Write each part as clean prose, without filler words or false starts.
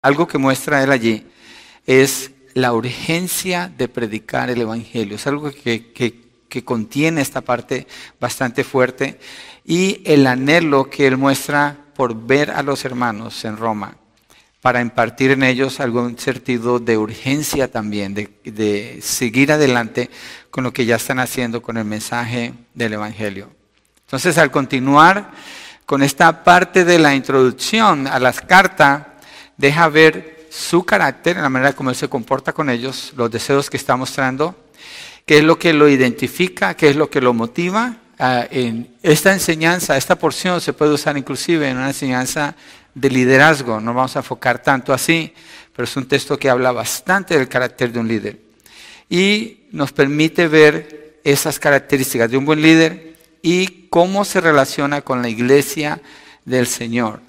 Algo que muestra él allí es la urgencia de predicar el Evangelio. Es algo que contiene esta parte bastante fuerte y el anhelo que él muestra por ver a los hermanos en Roma, para impartir en ellos algún sentido de urgencia también, de seguir adelante con lo que ya están haciendo con el mensaje del Evangelio. Entonces, al continuar con esta parte de la introducción a las cartas, deja ver su carácter, en la manera como él se comporta con ellos, los deseos que está mostrando, qué es lo que lo identifica, qué es lo que lo motiva. En esta enseñanza, esta porción se puede usar inclusive en una enseñanza de liderazgo. No vamos a enfocar tanto así, pero es un texto que habla bastante del carácter de un líder. Y nos permite ver esas características de un buen líder y cómo se relaciona con la iglesia del Señor,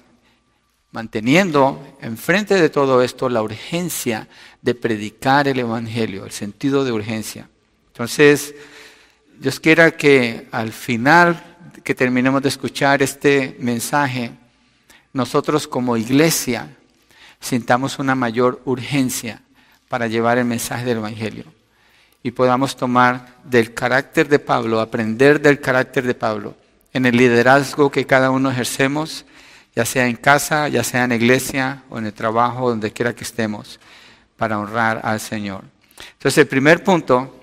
manteniendo enfrente de todo esto la urgencia de predicar el Evangelio, el sentido de urgencia. Entonces, Dios quiera que al final que terminemos de escuchar este mensaje, nosotros como iglesia sintamos una mayor urgencia para llevar el mensaje del Evangelio y podamos tomar del carácter de Pablo, aprender del carácter de Pablo en el liderazgo que cada uno ejercemos, ya sea en casa, ya sea en la iglesia o en el trabajo, donde quiera que estemos, para honrar al Señor. Entonces, el primer punto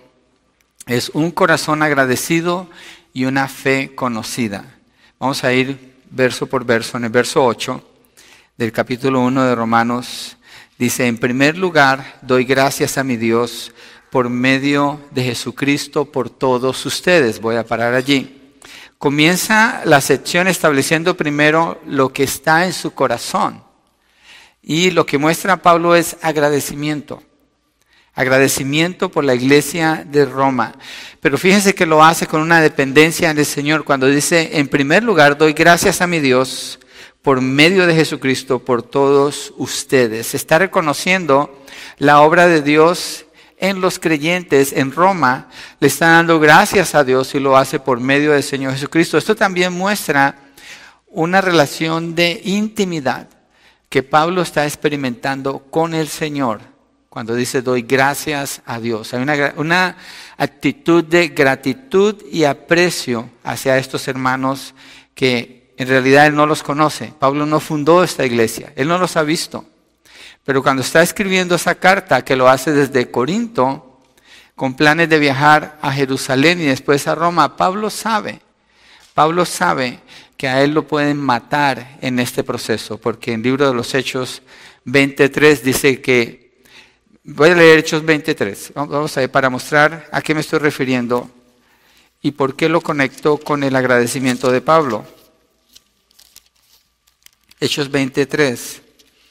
es un corazón agradecido y una fe conocida. Vamos a ir verso por verso. En el verso 8 del capítulo 1 de Romanos dice: en primer lugar, doy gracias a mi Dios por medio de Jesucristo por todos ustedes. Voy a parar allí. Comienza la sección estableciendo primero lo que está en su corazón. Y lo que muestra Pablo es agradecimiento. Agradecimiento por la iglesia de Roma. Pero fíjense que lo hace con una dependencia del Señor cuando dice: en primer lugar, doy gracias a mi Dios por medio de Jesucristo por todos ustedes. Está reconociendo la obra de Dios en los creyentes en Roma. Le está dando gracias a Dios y lo hace por medio del Señor Jesucristo. Esto también muestra una relación de intimidad que Pablo está experimentando con el Señor. Cuando dice doy gracias a Dios, hay una actitud de gratitud y aprecio hacia estos hermanos que en realidad él no los conoce. Pablo no fundó esta iglesia, él no los ha visto. Pero cuando está escribiendo esa carta, que lo hace desde Corinto, con planes de viajar a Jerusalén y después a Roma, Pablo sabe que a él lo pueden matar en este proceso, porque en el libro de los Hechos 23 dice que, voy a leer Hechos 23, vamos a ver para mostrar a qué me estoy refiriendo y por qué lo conecto con el agradecimiento de Pablo. Hechos 23.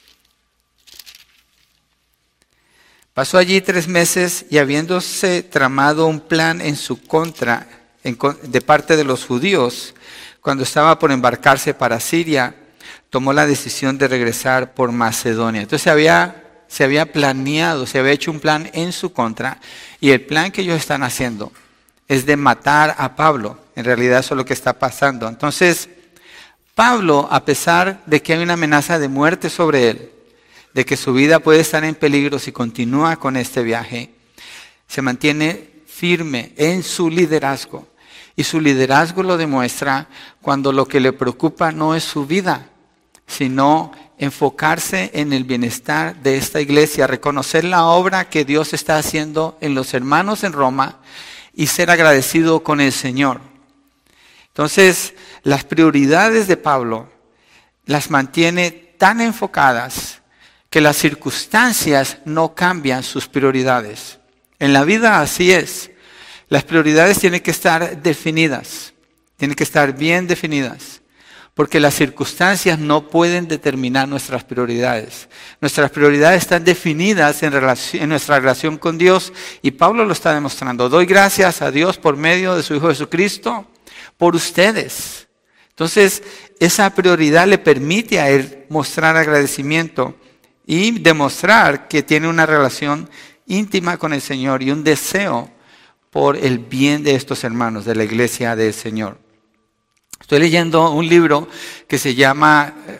Pasó allí 3 meses y habiéndose tramado un plan en su contra de parte de los judíos, cuando estaba por embarcarse para Siria, tomó la decisión de regresar por Macedonia. Entonces se había planeado, se había hecho un plan en su contra, y el plan que ellos están haciendo es de matar a Pablo. En realidad eso es lo que está pasando. Entonces, Pablo, a pesar de que hay una amenaza de muerte sobre él, de que su vida puede estar en peligro si continúa con este viaje, se mantiene firme en su liderazgo. Y su liderazgo lo demuestra cuando lo que le preocupa no es su vida, sino enfocarse en el bienestar de esta iglesia, reconocer la obra que Dios está haciendo en los hermanos en Roma y ser agradecido con el Señor. Entonces, las prioridades de Pablo las mantiene tan enfocadas que las circunstancias no cambian sus prioridades. En la vida así es. Las prioridades tienen que estar definidas, tienen que estar bien definidas, porque las circunstancias no pueden determinar nuestras prioridades. Nuestras prioridades están definidas en nuestra relación con Dios, y Pablo lo está demostrando. Doy gracias a Dios por medio de su Hijo Jesucristo por ustedes. Entonces, esa prioridad le permite a él mostrar agradecimiento y demostrar que tiene una relación íntima con el Señor y un deseo por el bien de estos hermanos de la iglesia del Señor. Estoy leyendo un libro que se llama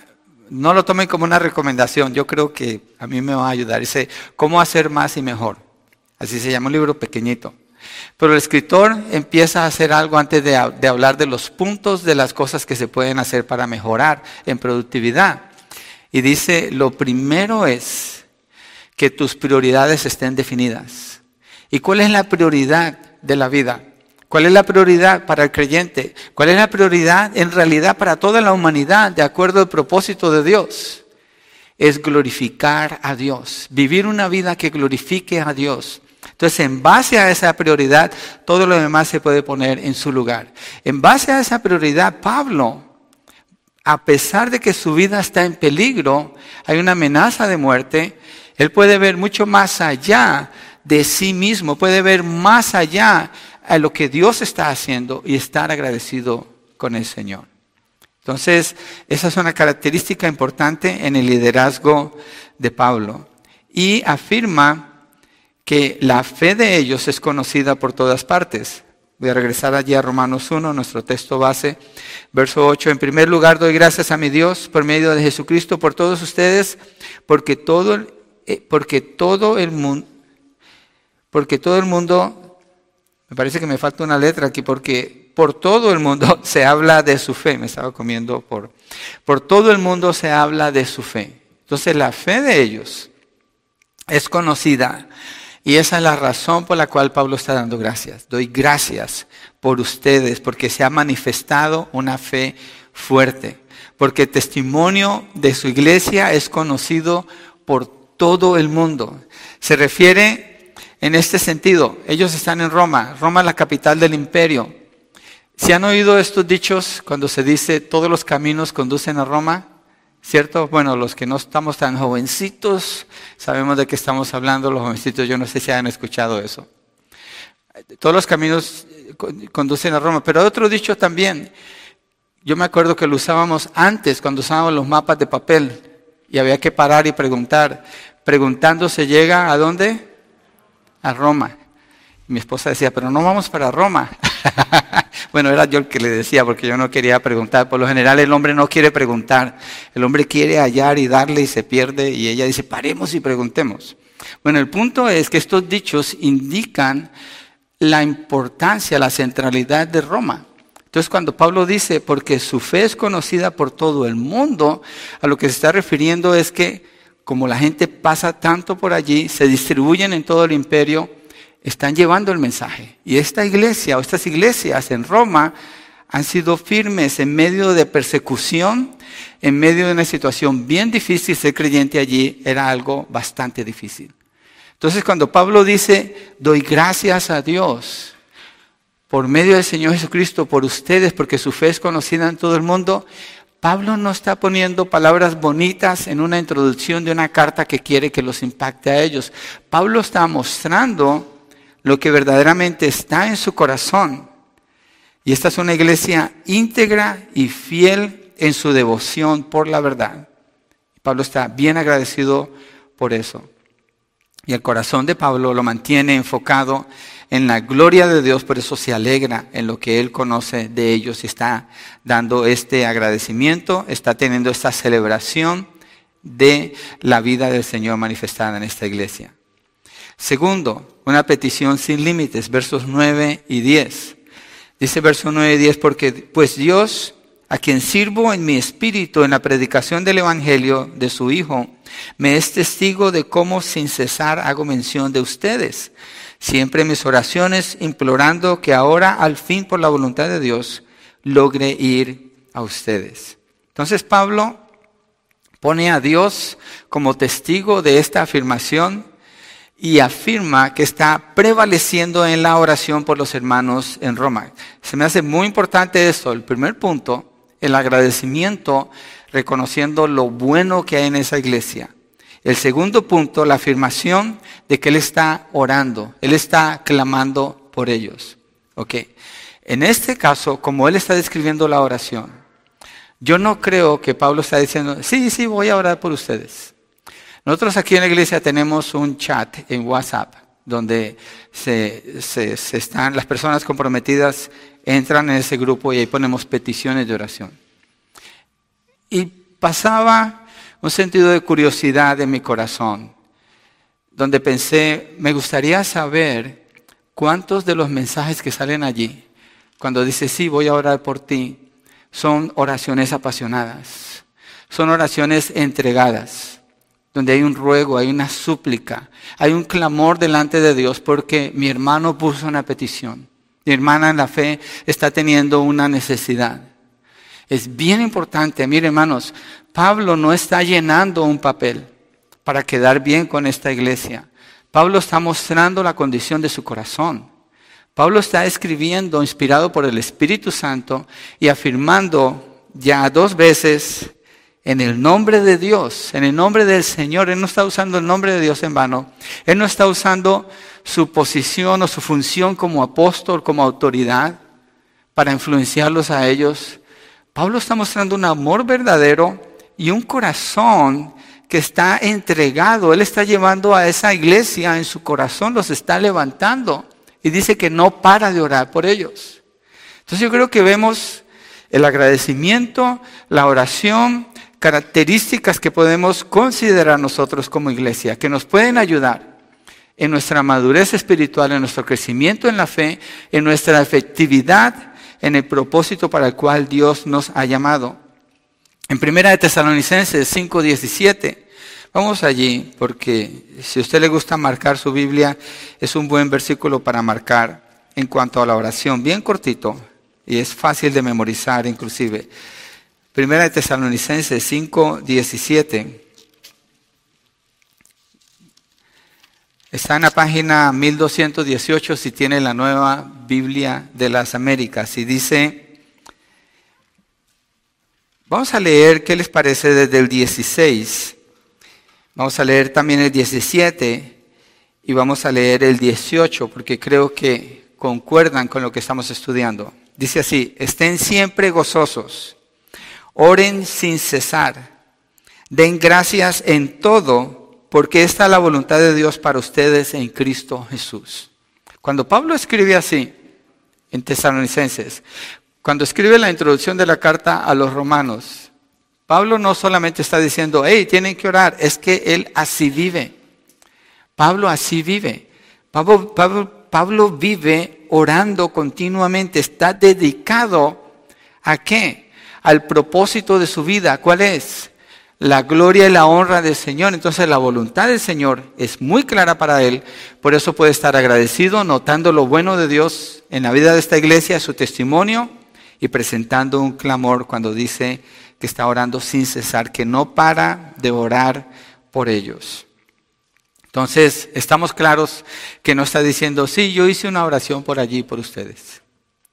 no lo tomen como una recomendación, yo creo que a mí me va a ayudar. Dice, ¿cómo hacer más y mejor? Así se llama un libro pequeñito. Pero el escritor empieza a hacer algo antes de hablar de los puntos de las cosas que se pueden hacer para mejorar en productividad. Y dice, lo primero es que tus prioridades estén definidas. ¿Y cuál es la prioridad de la vida? ¿Cuál es la prioridad para el creyente? ¿Cuál es la prioridad en realidad para toda la humanidad de acuerdo al propósito de Dios? Es glorificar a Dios, vivir una vida que glorifique a Dios. Entonces, en base a esa prioridad, todo lo demás se puede poner en su lugar. En base a esa prioridad, Pablo, a pesar de que su vida está en peligro, hay una amenaza de muerte, él puede ver mucho más allá de sí mismo, puede ver más allá a lo que Dios está haciendo y estar agradecido con el Señor. Entonces, esa es una característica importante en el liderazgo de Pablo. Y afirma que la fe de ellos es conocida por todas partes. Voy a regresar allí a Romanos 1, nuestro texto base, verso 8. En primer lugar, doy gracias a mi Dios por medio de Jesucristo por todos ustedes, porque todo el mundo, me parece que me falta una letra aquí, porque por todo el mundo se habla de su fe. Me estaba comiendo por todo el mundo se habla de su fe. Entonces la fe de ellos es conocida. Y esa es la razón por la cual Pablo está dando gracias. Doy gracias por ustedes porque se ha manifestado una fe fuerte. Porque el testimonio de su iglesia es conocido por todo el mundo. Se refiere en este sentido. Ellos están en Roma. Roma es la capital del imperio. ¿Se han oído estos dichos cuando se dice todos los caminos conducen a Roma? ¿Cierto? Bueno, los que no estamos tan jovencitos, sabemos de qué estamos hablando. Los jovencitos, yo no sé si han escuchado eso. Todos los caminos conducen a Roma. Pero hay otro dicho también. Yo me acuerdo que lo usábamos antes, cuando usábamos los mapas de papel. Y había que parar y preguntar. Preguntando se llega, ¿a dónde? A Roma. Y mi esposa decía, pero no vamos para Roma. Bueno, era yo el que le decía porque yo no quería preguntar. Por lo general el hombre no quiere preguntar. El hombre quiere hallar y darle y se pierde. Y ella dice, paremos y preguntemos. Bueno, el punto es que estos dichos indican la importancia, la centralidad de Roma. Entonces cuando Pablo dice, porque su fe es conocida por todo el mundo, a lo que se está refiriendo es que como la gente pasa tanto por allí, se distribuyen en todo el imperio, están llevando el mensaje. Y esta iglesia o estas iglesias en Roma han sido firmes en medio de persecución, en medio de una situación bien difícil. Ser creyente allí era algo bastante difícil. Entonces cuando Pablo dice, doy gracias a Dios por medio del Señor Jesucristo por ustedes, porque su fe es conocida en todo el mundo, Pablo no está poniendo palabras bonitas en una introducción de una carta que quiere que los impacte a ellos. Pablo está mostrando lo que verdaderamente está en su corazón. Y esta es una iglesia íntegra y fiel en su devoción por la verdad. Pablo está bien agradecido por eso. Y el corazón de Pablo lo mantiene enfocado en la gloria de Dios, por eso se alegra en lo que él conoce de ellos y está dando este agradecimiento, está teniendo esta celebración de la vida del Señor manifestada en esta iglesia. Segundo, una petición sin límites, versos 9 y 10. Dice versos 9 y 10, porque pues Dios, a quien sirvo en mi espíritu en la predicación del evangelio de su Hijo, me es testigo de cómo sin cesar hago mención de ustedes, siempre en mis oraciones implorando que ahora al fin por la voluntad de Dios logre ir a ustedes. Entonces Pablo pone a Dios como testigo de esta afirmación y afirma que está prevaleciendo en la oración por los hermanos en Roma. Se me hace muy importante esto. El primer punto, el agradecimiento, reconociendo lo bueno que hay en esa iglesia. El segundo punto, la afirmación de que él está orando, él está clamando por ellos. Okay. En este caso, como él está describiendo la oración, yo no creo que Pablo está diciendo, sí, voy a orar por ustedes. Nosotros aquí en la iglesia tenemos un chat en WhatsApp donde están las personas comprometidas, entran en ese grupo y ahí ponemos peticiones de oración. Y pasaba un sentido de curiosidad en mi corazón, donde pensé, me gustaría saber cuántos de los mensajes que salen allí, cuando dice, sí, voy a orar por ti, son oraciones apasionadas, son oraciones entregadas, donde hay un ruego, hay una súplica, hay un clamor delante de Dios porque mi hermano puso una petición. Mi hermana en la fe está teniendo una necesidad. Es bien importante, mire hermanos, Pablo no está llenando un papel para quedar bien con esta iglesia. Pablo está mostrando la condición de su corazón. Pablo está escribiendo, inspirado por el Espíritu Santo y afirmando ya 2 veces en el nombre de Dios, en el nombre del Señor. Él no está usando el nombre de Dios en vano. Él no está usando su posición o su función como apóstol, como autoridad, para influenciarlos a ellos. Pablo está mostrando un amor verdadero y un corazón que está entregado. Él está llevando a esa iglesia en su corazón, los está levantando. Y dice que no para de orar por ellos. Entonces yo creo que vemos el agradecimiento, la oración, características que podemos considerar nosotros como iglesia, que nos pueden ayudar en nuestra madurez espiritual, en nuestro crecimiento en la fe, en nuestra efectividad, en el propósito para el cual Dios nos ha llamado. En 1 Tesalonicenses 5:17, vamos allí, porque si a usted le gusta marcar su Biblia, es un buen versículo para marcar en cuanto a la oración, bien cortito, y es fácil de memorizar inclusive. 1 Tesalonicenses 5:17. Está en la página 1218 si tiene la Nueva Biblia de las Américas. Y dice, vamos a leer, ¿qué les parece desde el 16? Vamos a leer también el 17 y vamos a leer el 18 porque creo que concuerdan con lo que estamos estudiando. Dice así, estén siempre gozosos, oren sin cesar, den gracias en todo, porque esta es la voluntad de Dios para ustedes en Cristo Jesús. Cuando Pablo escribe así en Tesalonicenses, cuando escribe la introducción de la carta a los romanos, Pablo no solamente está diciendo, hey, tienen que orar, es que él así vive. Pablo así vive. Pablo vive orando continuamente, está dedicado ¿a qué? Al propósito de su vida. ¿Cuál es? La gloria y la honra del Señor. Entonces la voluntad del Señor es muy clara para él. Por eso puede estar agradecido, notando lo bueno de Dios en la vida de esta iglesia, su testimonio, y presentando un clamor cuando dice que está orando sin cesar, que no para de orar por ellos. Entonces, estamos claros que no está diciendo, sí, yo hice una oración por allí, por ustedes.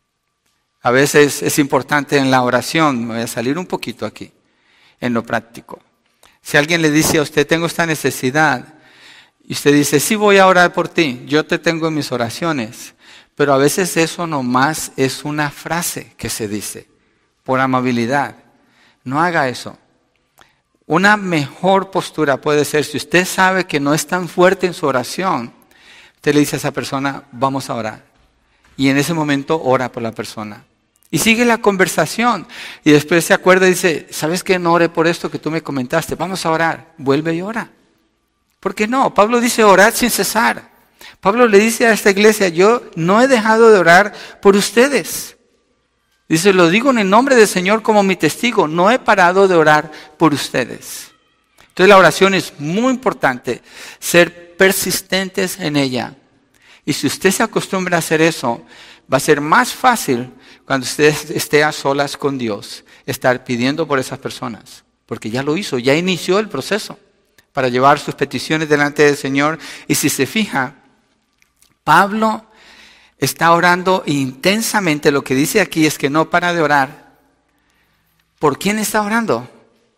A veces es importante en la oración, me voy a salir un poquito aquí, en lo práctico. Si alguien le dice a usted, tengo esta necesidad, y usted dice, sí voy a orar por ti, yo te tengo en mis oraciones, pero a veces eso nomás es una frase que se dice, por amabilidad. No haga eso. Una mejor postura puede ser, si usted sabe que no es tan fuerte en su oración, usted le dice a esa persona, vamos a orar. Y en ese momento ora por la persona. Y sigue la conversación. Y después se acuerda y dice, ¿sabes qué? No oré por esto que tú me comentaste. Vamos a orar. Vuelve y ora. ¿Por qué no? Pablo dice orar sin cesar. Pablo le dice a esta iglesia, yo no he dejado de orar por ustedes. Dice, lo digo en el nombre del Señor como mi testigo. No he parado de orar por ustedes. Entonces la oración es muy importante. Ser persistentes en ella. Y si usted se acostumbra a hacer eso, va a ser más fácil cuando usted esté a solas con Dios, estar pidiendo por esas personas. Porque ya lo hizo, ya inició el proceso para llevar sus peticiones delante del Señor. Y si se fija, Pablo está orando intensamente. Lo que dice aquí es que no para de orar. ¿Por quién está orando?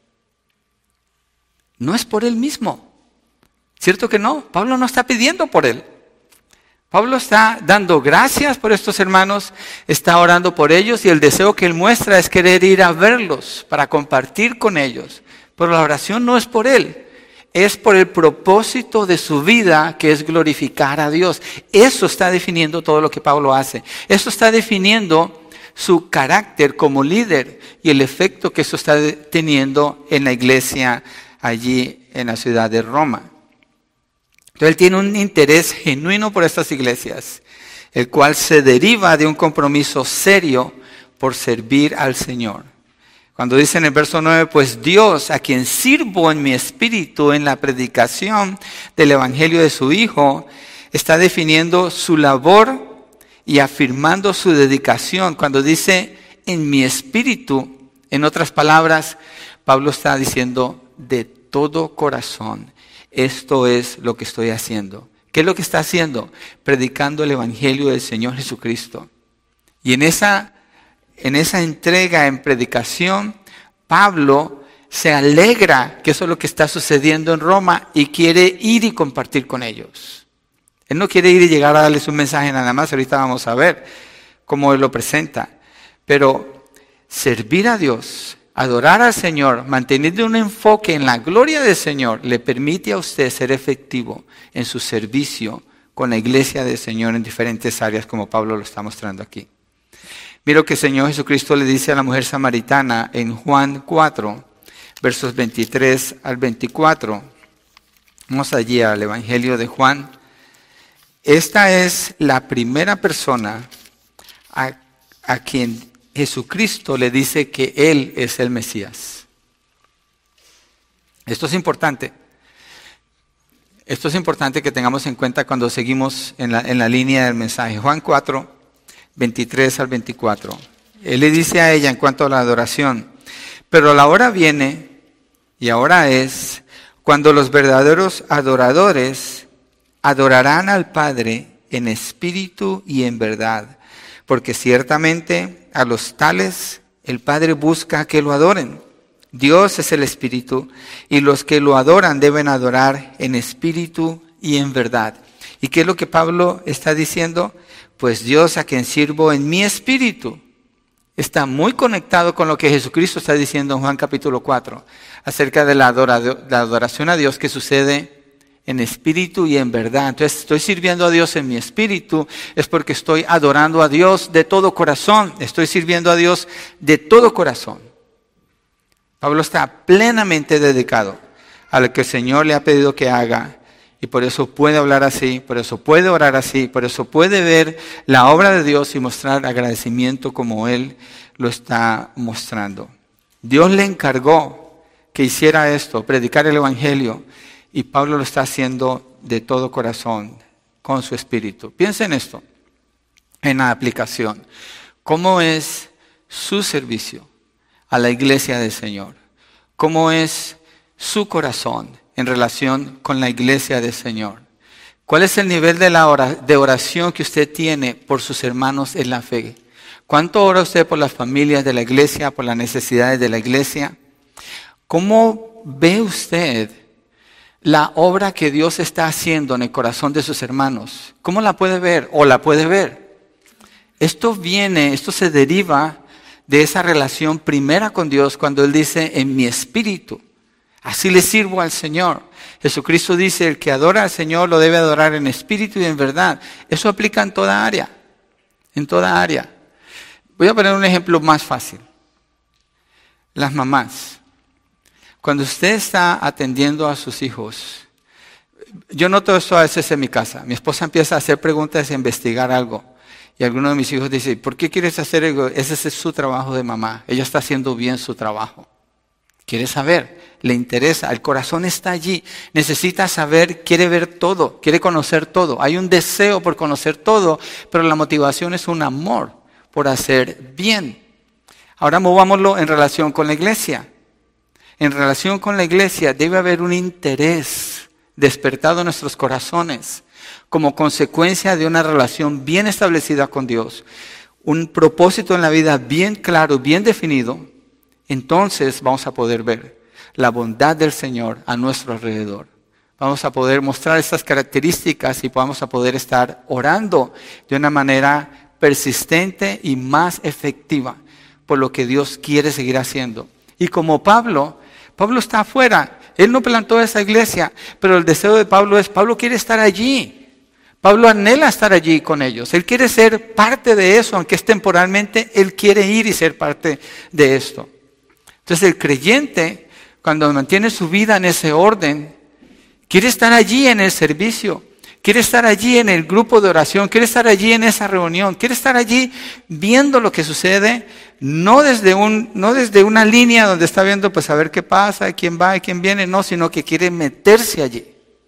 No es por él mismo. ¿Cierto que no? Pablo no está pidiendo por él. Pablo está dando gracias por estos hermanos, está orando por ellos y el deseo que él muestra es querer ir a verlos para compartir con ellos. Pero la oración no es por él, es por el propósito de su vida que es glorificar a Dios. Eso está definiendo todo lo que Pablo hace. Eso está definiendo su carácter como líder y el efecto que eso está teniendo en la iglesia allí en la ciudad de Roma. Entonces él tiene un interés genuino por estas iglesias, el cual se deriva de un compromiso serio por servir al Señor. Cuando dice en el verso 9, pues Dios, a quien sirvo en mi espíritu en la predicación del evangelio de su Hijo, está definiendo su labor y afirmando su dedicación. Cuando dice en mi espíritu, en otras palabras, Pablo está diciendo de todo corazón, esto es lo que estoy haciendo. ¿Qué es lo que está haciendo? Predicando el evangelio del Señor Jesucristo. Y en esa entrega en predicación, Pablo se alegra que eso es lo que está sucediendo en Roma y quiere ir y compartir con ellos. Él no quiere ir y llegar a darles un mensaje nada más, ahorita vamos a ver cómo él lo presenta. Pero servir a Dios, adorar al Señor, manteniendo un enfoque en la gloria del Señor, le permite a usted ser efectivo en su servicio con la iglesia del Señor en diferentes áreas, como Pablo lo está mostrando aquí. Mira lo que el Señor Jesucristo le dice a la mujer samaritana en Juan 4, versos 23 al 24. Vamos allí al Evangelio de Juan. Esta es la primera persona a quien Jesucristo le dice que Él es el Mesías. Esto es importante. Esto es importante que tengamos en cuenta cuando seguimos en la línea del mensaje. Juan 4, 23 al 24. Él le dice a ella en cuanto a la adoración, pero la hora viene, y ahora es, cuando los verdaderos adoradores adorarán al Padre en espíritu y en verdad, porque ciertamente a los tales el Padre busca que lo adoren. Dios es el Espíritu, y los que lo adoran deben adorar en espíritu y en verdad. ¿Y qué es lo que Pablo está diciendo? Pues Dios, a quien sirvo en mi espíritu, está muy conectado con lo que Jesucristo está diciendo en Juan capítulo 4, acerca de la adoración a Dios que sucede en espíritu y en verdad. Entonces, estoy sirviendo a Dios en mi espíritu, es porque estoy adorando a Dios de todo corazón. Estoy sirviendo a Dios de todo corazón. Pablo está plenamente dedicado a lo que el Señor le ha pedido que haga. Y por eso puede hablar así, por eso puede orar así, por eso puede ver la obra de Dios y mostrar agradecimiento como Él lo está mostrando. Dios le encargó que hiciera esto, predicar el Evangelio, y Pablo lo está haciendo de todo corazón, con su espíritu. Piensa en esto, en la aplicación. ¿Cómo es su servicio a la iglesia del Señor? ¿Cómo es su corazón en relación con la iglesia del Señor? ¿Cuál es el nivel de oración que usted tiene por sus hermanos en la fe? ¿Cuánto ora usted por las familias de la iglesia, por las necesidades de la iglesia? ¿Cómo ve usted la obra que Dios está haciendo en el corazón de sus hermanos? ¿Cómo la puede ver o la puede ver? Esto se deriva de esa relación primera con Dios cuando Él dice en mi espíritu. Así le sirvo al Señor. Jesucristo dice, el que adora al Señor lo debe adorar en espíritu y en verdad. Eso aplica en toda área. En toda área. Voy a poner un ejemplo más fácil. Las mamás. Cuando usted está atendiendo a sus hijos, yo noto esto a veces en mi casa. Mi esposa empieza a hacer preguntas y a investigar algo. Y alguno de mis hijos dice, ¿por qué quieres hacer algo? Ese es su trabajo de mamá. Ella está haciendo bien su trabajo. Quiere saber, le interesa, el corazón está allí, necesita saber, quiere ver todo, quiere conocer todo. Hay un deseo por conocer todo, pero la motivación es un amor por hacer bien. Ahora movámoslo en relación con la iglesia. En relación con la iglesia debe haber un interés despertado en nuestros corazones como consecuencia de una relación bien establecida con Dios, un propósito en la vida bien claro, bien definido. Entonces vamos a poder ver la bondad del Señor a nuestro alrededor. Vamos a poder mostrar estas características y vamos a poder estar orando de una manera persistente y más efectiva por lo que Dios quiere seguir haciendo. Y como Pablo está afuera. Él no plantó esa iglesia, pero el deseo de Pablo quiere estar allí. Pablo anhela estar allí con ellos. Él quiere ser parte de eso, aunque es temporalmente, él quiere ir y ser parte de esto. Entonces el creyente, cuando mantiene su vida en ese orden, quiere estar allí en el servicio, quiere estar allí en el grupo de oración, quiere estar allí en esa reunión, quiere estar allí viendo lo que sucede, no desde una línea donde está viendo pues a ver qué pasa, quién va y quién viene, no, sino que quiere meterse allí.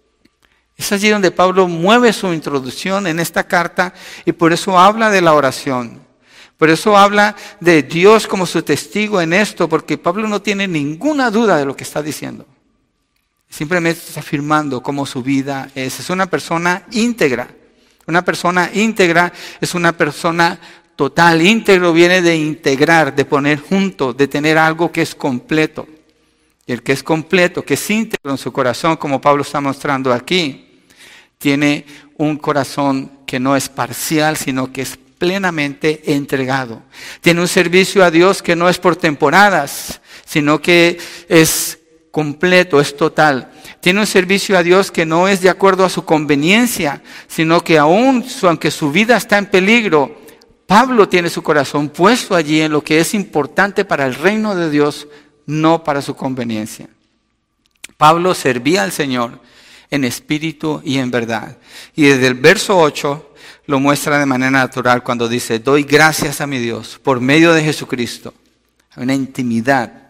Es allí donde Pablo mueve su introducción en esta carta y por eso habla de la oración. Por eso habla de Dios como su testigo en esto, porque Pablo no tiene ninguna duda de lo que está diciendo. Simplemente está afirmando cómo su vida es. Es una persona íntegra. Una persona íntegra es una persona total. Íntegro viene de integrar, de poner junto, de tener algo que es completo. Y el que es completo, que es íntegro en su corazón, como Pablo está mostrando aquí, tiene un corazón que no es parcial, sino que es plenamente entregado. Tiene un servicio a Dios que no es por temporadas, sino que es completo, es total. Tiene un servicio a Dios que no es de acuerdo a su conveniencia, sino que aunque su vida está en peligro, Pablo tiene su corazón puesto allí en lo que es importante para el reino de Dios, no para su conveniencia. Pablo servía al Señor en espíritu y en verdad. Y desde el verso 8 lo muestra de manera natural cuando dice, doy gracias a mi Dios por medio de Jesucristo. Hay una intimidad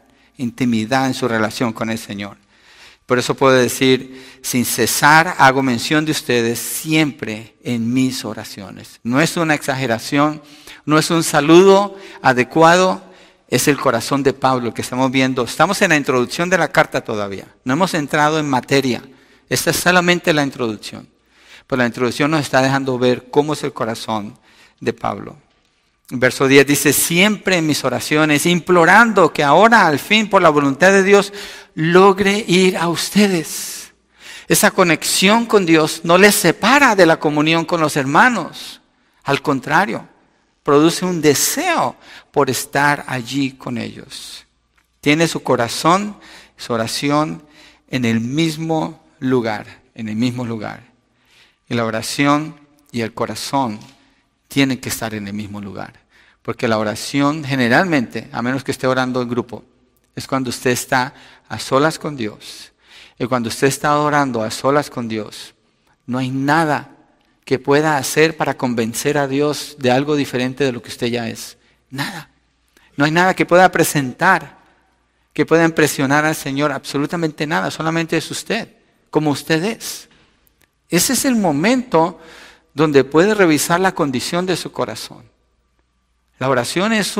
en su relación con el Señor. Por eso puedo decir, sin cesar hago mención de ustedes siempre en mis oraciones. No es una exageración, no es un saludo adecuado, es el corazón de Pablo que estamos viendo. Estamos en la introducción de la carta todavía, no hemos entrado en materia. Esta es solamente la introducción. Pero la introducción nos está dejando ver cómo es el corazón de Pablo. Verso 10 dice, siempre en mis oraciones, implorando que ahora al fin por la voluntad de Dios logre ir a ustedes. Esa conexión con Dios no les separa de la comunión con los hermanos. Al contrario, produce un deseo por estar allí con ellos. Tiene su corazón, su oración en el mismo lugar, Y la oración y el corazón tienen que estar en el mismo lugar. Porque la oración generalmente, a menos que esté orando en grupo, es cuando usted está a solas con Dios. Y cuando usted está orando a solas con Dios, no hay nada que pueda hacer para convencer a Dios de algo diferente de lo que usted ya es. Nada. No hay nada que pueda presentar, que pueda impresionar al Señor. Absolutamente nada. Solamente es usted, como usted es. Ese es el momento donde puede revisar la condición de su corazón. La oración es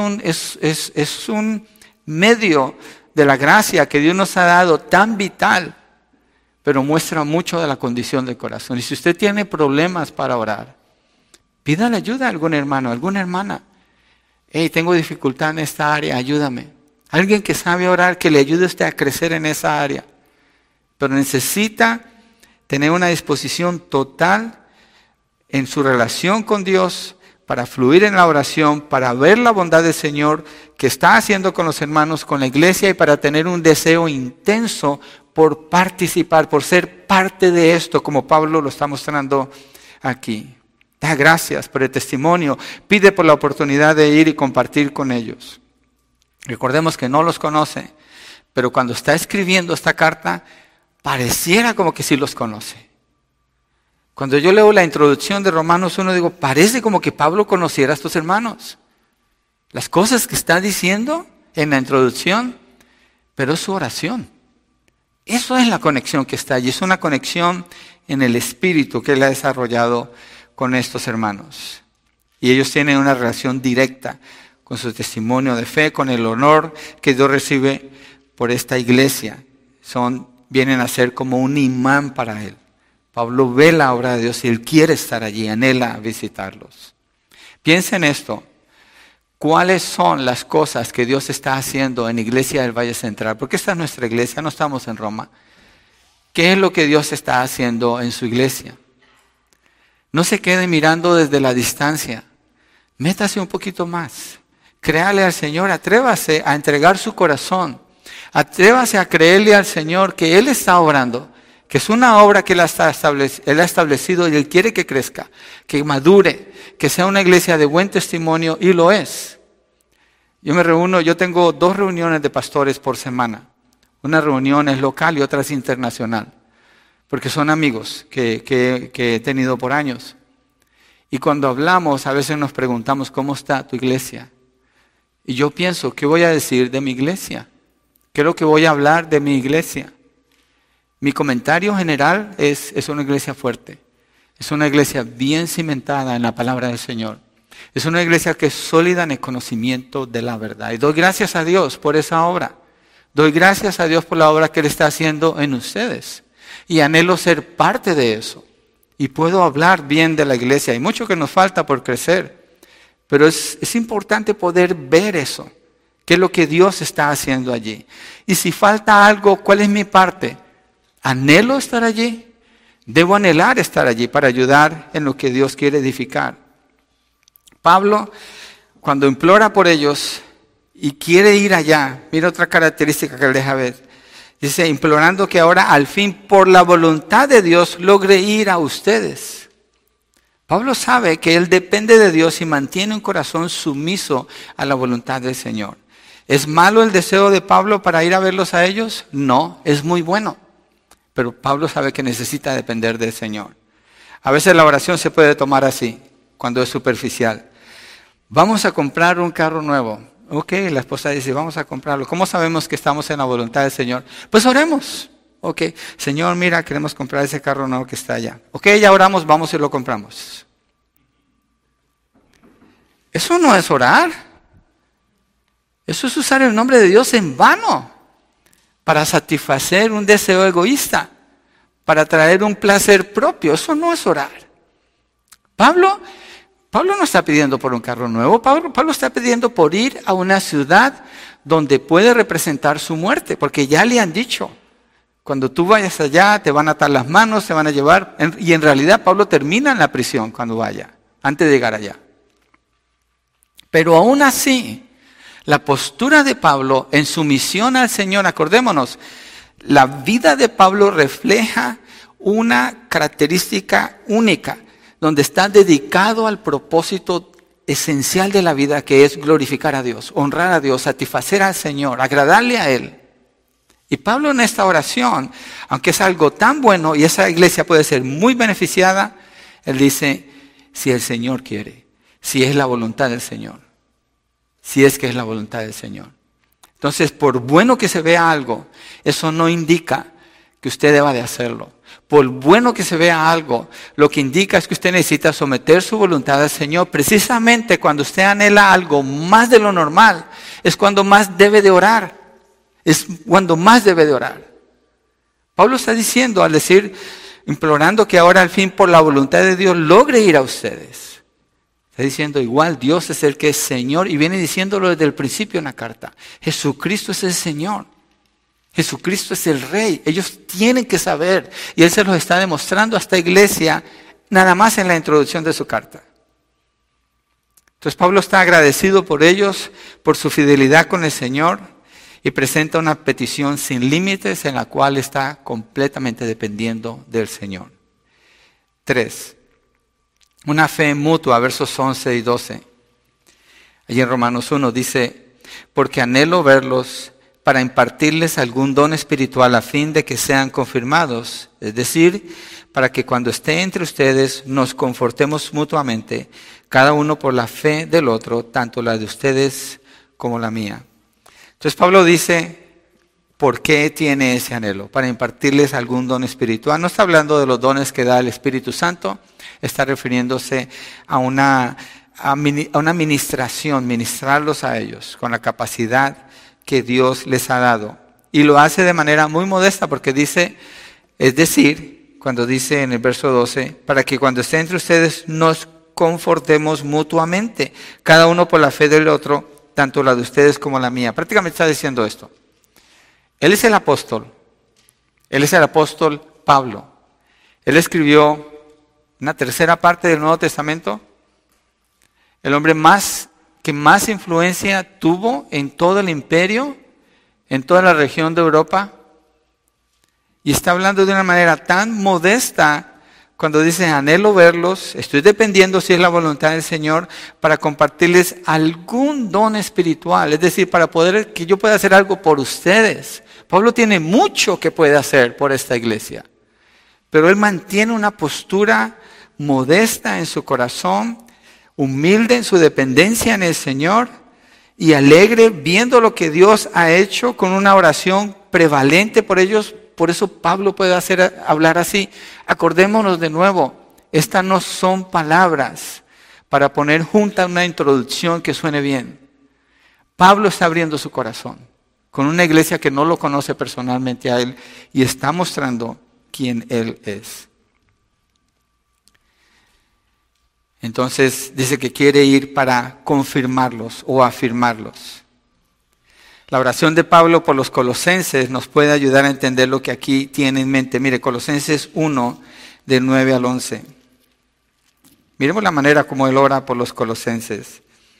un medio de la gracia que Dios nos ha dado tan vital, pero muestra mucho de la condición del corazón. Y si usted tiene problemas para orar, pídale ayuda a algún hermano, a alguna hermana. Hey, tengo dificultad en esta área, ayúdame. Alguien que sabe orar, que le ayude a usted a crecer en esa área. Pero necesita tener una disposición total en su relación con Dios, para fluir en la oración, para ver la bondad del Señor que está haciendo con los hermanos, con la iglesia, y para tener un deseo intenso por participar, por ser parte de esto, como Pablo lo está mostrando aquí. Da gracias por el testimonio, pide por la oportunidad de ir y compartir con ellos. Recordemos que no los conoce, pero cuando está escribiendo esta carta, pareciera como que sí los conoce. Cuando yo leo la introducción de Romanos 1, digo, parece como que Pablo conociera a estos hermanos. Las cosas que está diciendo en la introducción, pero es su oración. Eso es la conexión que está allí. Es una conexión en el espíritu que él ha desarrollado con estos hermanos. Y ellos tienen una relación directa con su testimonio de fe, con el honor que Dios recibe por esta iglesia. Vienen a ser como un imán para él. Pablo ve la obra de Dios y él quiere estar allí, anhela visitarlos. Piensa en esto. ¿Cuáles son las cosas que Dios está haciendo en Iglesia del Valle Central? Porque esta es nuestra iglesia, no estamos en Roma. ¿Qué es lo que Dios está haciendo en su iglesia? No se quede mirando desde la distancia. Métase un poquito más. Créale al Señor, atrévase a entregar su corazón. Atrévase a creerle al Señor que Él está obrando. Que es una obra que Él ha establecido y Él quiere que crezca, que madure, que sea una iglesia de buen testimonio, y lo es. Yo tengo 2 reuniones de pastores por semana. Una reunión es local y otra es internacional, porque son amigos que he tenido por años. Y cuando hablamos, a veces nos preguntamos, ¿cómo está tu iglesia? Y yo pienso, ¿qué voy a decir de mi iglesia? ¿Qué es lo que voy a hablar de mi iglesia? Mi comentario general es una iglesia fuerte. Es una iglesia bien cimentada en la palabra del Señor. Es una iglesia que es sólida en el conocimiento de la verdad. Y doy gracias a Dios por esa obra. Doy gracias a Dios por la obra que Él está haciendo en ustedes. Y anhelo ser parte de eso. Y puedo hablar bien de la iglesia. Hay mucho que nos falta por crecer. Pero es importante poder ver eso. ¿Qué es lo que Dios está haciendo allí? Y si falta algo, ¿cuál es mi parte? ¿Anhelo estar allí? Debo anhelar estar allí para ayudar en lo que Dios quiere edificar. Pablo, cuando implora por ellos y quiere ir allá, mira otra característica que le deja ver. Dice, implorando que ahora al fin por la voluntad de Dios logre ir a ustedes. Pablo sabe que él depende de Dios y mantiene un corazón sumiso a la voluntad del Señor. ¿Es malo el deseo de Pablo para ir a verlos a ellos? No, es muy bueno. Pero Pablo sabe que necesita depender del Señor. A veces la oración se puede tomar así, cuando es superficial. Vamos a comprar un carro nuevo. Ok, la esposa dice, vamos a comprarlo. ¿Cómo sabemos que estamos en la voluntad del Señor? Pues oremos. Ok, Señor, mira, queremos comprar ese carro nuevo que está allá. Ok, ya oramos, vamos y lo compramos. Eso no es orar. Eso es usar el nombre de Dios en vano para satisfacer un deseo egoísta, para traer un placer propio. Eso no es orar. Pablo no está pidiendo por un carro nuevo. Pablo está pidiendo por ir a una ciudad donde puede representar su muerte, porque ya le han dicho, cuando tú vayas allá te van a atar las manos, te van a llevar. Y en realidad Pablo termina en la prisión cuando vaya, antes de llegar allá. Pero aún así, la postura de Pablo en su misión al Señor, acordémonos, la vida de Pablo refleja una característica única, donde está dedicado al propósito esencial de la vida, que es glorificar a Dios, honrar a Dios, satisfacer al Señor, agradarle a Él. Y Pablo en esta oración, aunque es algo tan bueno y esa iglesia puede ser muy beneficiada, él dice, si el Señor quiere, si es la voluntad del Señor, si es que es la voluntad del Señor. Entonces, por bueno que se vea algo, eso no indica que usted deba de hacerlo. Por bueno que se vea algo, lo que indica es que usted necesita someter su voluntad al Señor. Precisamente cuando usted anhela algo más de lo normal, es cuando más debe de orar. Es cuando más debe de orar. Pablo está diciendo, al decir, implorando que ahora al fin por la voluntad de Dios logre ir a ustedes. Está diciendo, igual Dios es el que es Señor, y viene diciéndolo desde el principio en la carta. Jesucristo es el Señor. Jesucristo es el Rey. Ellos tienen que saber, y Él se los está demostrando a esta iglesia, nada más en la introducción de su carta. Entonces Pablo está agradecido por ellos, por su fidelidad con el Señor, y presenta una petición sin límites en la cual está completamente dependiendo del Señor. 3. Una fe mutua, versos 11 y 12. Allí en Romanos 1 dice, porque anhelo verlos para impartirles algún don espiritual a fin de que sean confirmados, es decir, para que cuando esté entre ustedes nos confortemos mutuamente, cada uno por la fe del otro, tanto la de ustedes como la mía. Entonces Pablo dice, ¿por qué tiene ese anhelo? Para impartirles algún don espiritual. No está hablando de los dones que da el Espíritu Santo, está refiriéndose a una ministración, ministrarlos a ellos con la capacidad que Dios les ha dado. Y lo hace de manera muy modesta porque dice, es decir, cuando dice en el verso 12, para que cuando esté entre ustedes nos confortemos mutuamente, cada uno por la fe del otro, tanto la de ustedes como la mía. Prácticamente está diciendo esto. Él es el apóstol Pablo. Él escribió una tercera parte del Nuevo Testamento. El hombre que más influencia tuvo en todo el imperio, en toda la región de Europa. Y está hablando de una manera tan modesta cuando dice, anhelo verlos, estoy dependiendo si es la voluntad del Señor para compartirles algún don espiritual. Es decir, para que yo pueda hacer algo por ustedes, Pablo tiene mucho que puede hacer por esta iglesia, pero él mantiene una postura modesta en su corazón, humilde en su dependencia en el Señor y alegre viendo lo que Dios ha hecho con una oración prevalente por ellos. Por eso Pablo puede hablar así. Acordémonos de nuevo, estas no son palabras para poner junta una introducción que suene bien. Pablo está abriendo su corazón con una iglesia que no lo conoce personalmente a él y está mostrando quién él es. Entonces dice que quiere ir para confirmarlos o afirmarlos. La oración de Pablo por los colosenses nos puede ayudar a entender lo que aquí tiene en mente. Mire, Colosenses 1, del 9 al 11. Miremos la manera como él ora por los colosenses.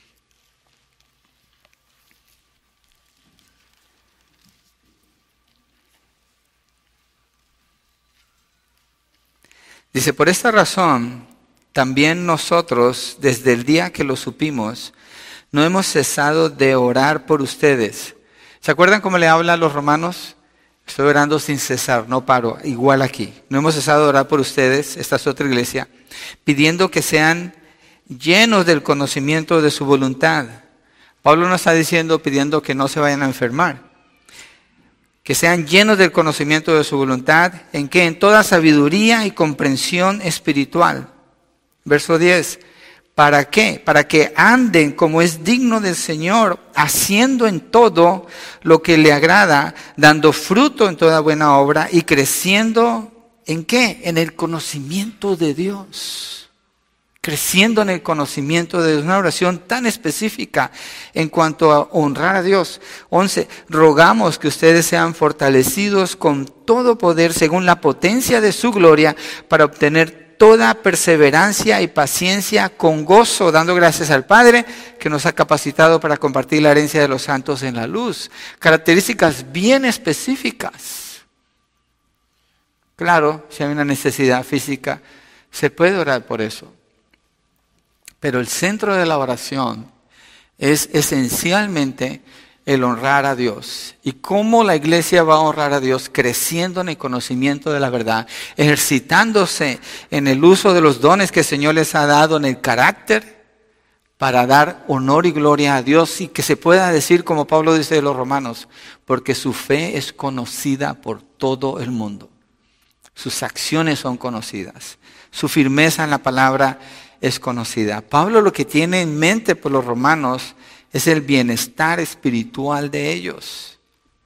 Dice, por esta razón, también nosotros, desde el día que lo supimos, no hemos cesado de orar por ustedes. ¿Se acuerdan cómo le habla a los romanos? Estoy orando sin cesar, no paro, igual aquí. No hemos cesado de orar por ustedes, esta es otra iglesia, pidiendo que sean llenos del conocimiento de su voluntad. Pablo no está diciendo, pidiendo que no se vayan a enfermar. Que sean llenos del conocimiento de su voluntad, ¿en qué? En toda sabiduría y comprensión espiritual. Verso 10. ¿Para qué? Para que anden como es digno del Señor, haciendo en todo lo que le agrada, dando fruto en toda buena obra y creciendo, ¿en qué? En el conocimiento de Dios. Creciendo en el conocimiento de Dios. Una oración tan específica en cuanto a honrar a Dios. 11. Rogamos que ustedes sean fortalecidos con todo poder según la potencia de su gloria para obtener toda perseverancia y paciencia con gozo, dando gracias al Padre que nos ha capacitado para compartir la herencia de los santos en la luz. Características bien específicas. Claro, si hay una necesidad física, se puede orar por eso. Pero el centro de la oración es esencialmente el honrar a Dios. ¿Y cómo la iglesia va a honrar a Dios? Creciendo en el conocimiento de la verdad, ejercitándose en el uso de los dones que el Señor les ha dado en el carácter para dar honor y gloria a Dios y que se pueda decir como Pablo dice de los romanos, porque su fe es conocida por todo el mundo. Sus acciones son conocidas. Su firmeza en la palabra es conocida. Pablo lo que tiene en mente por los romanos es el bienestar espiritual de ellos.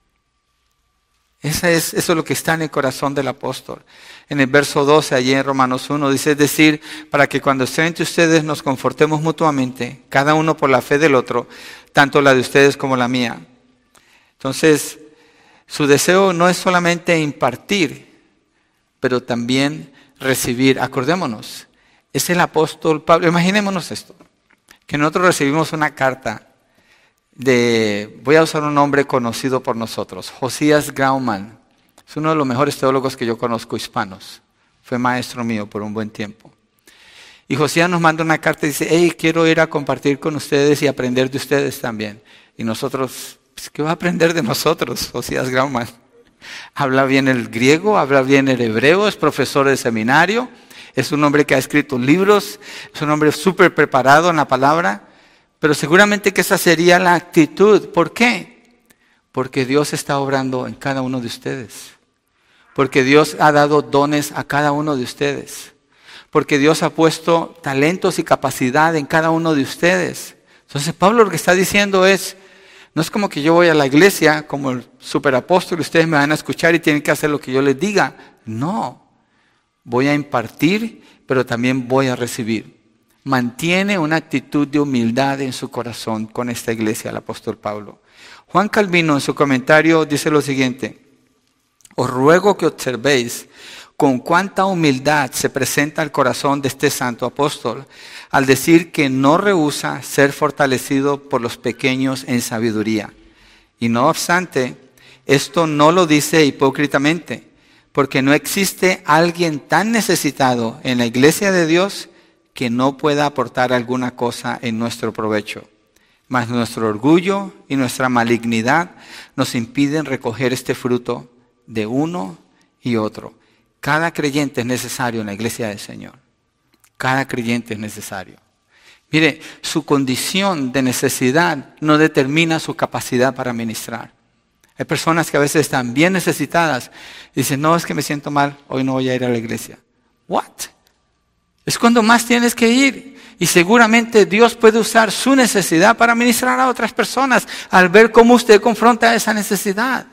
Eso es lo que está en el corazón del apóstol. En el verso 12, allí en Romanos 1, dice, es decir, para que cuando estén entre ustedes nos confortemos mutuamente, cada uno por la fe del otro, tanto la de ustedes como la mía. Entonces, su deseo no es solamente impartir, pero también recibir. Acordémonos, es el apóstol Pablo. Imaginémonos esto, que nosotros recibimos una carta voy a usar un nombre conocido por nosotros, Josías Grauman. Es uno de los mejores teólogos que yo conozco hispanos. Fue maestro mío por un buen tiempo. Y Josías nos manda una carta y dice, hey, quiero ir a compartir con ustedes y aprender de ustedes también. Y nosotros, pues, ¿qué va a aprender de nosotros, Josías Grauman? Habla bien el griego, habla bien el hebreo, es profesor de seminario, es un hombre que ha escrito libros, es un hombre súper preparado en la palabra. Pero seguramente que esa sería la actitud. ¿Por qué? Porque Dios está obrando en cada uno de ustedes. Porque Dios ha dado dones a cada uno de ustedes. Porque Dios ha puesto talentos y capacidad en cada uno de ustedes. Entonces Pablo lo que está diciendo es, no es como que yo voy a la iglesia como el superapóstol y ustedes me van a escuchar y tienen que hacer lo que yo les diga. No, voy a impartir, pero también voy a recibir. Mantiene una actitud de humildad en su corazón con esta iglesia, el apóstol Pablo. Juan Calvino en su comentario dice lo siguiente, os ruego que observéis con cuánta humildad se presenta el corazón de este santo apóstol al decir que no rehúsa ser fortalecido por los pequeños en sabiduría. Y no obstante, esto no lo dice hipócritamente, porque no existe alguien tan necesitado en la iglesia de Dios que no pueda aportar alguna cosa en nuestro provecho. mas nuestro orgullo y nuestra malignidad nos impiden recoger este fruto de uno y otro. Cada creyente es necesario en la iglesia del Señor. Cada creyente es necesario. Mire, su condición de necesidad no determina su capacidad para ministrar. Hay personas que a veces están bien necesitadas y dicen, no, es que me siento mal, hoy no voy a ir a la iglesia. ¿What? Es cuando más tienes que ir. Y seguramente Dios puede usar su necesidad para ministrar a otras personas al ver cómo usted confronta esa necesidad.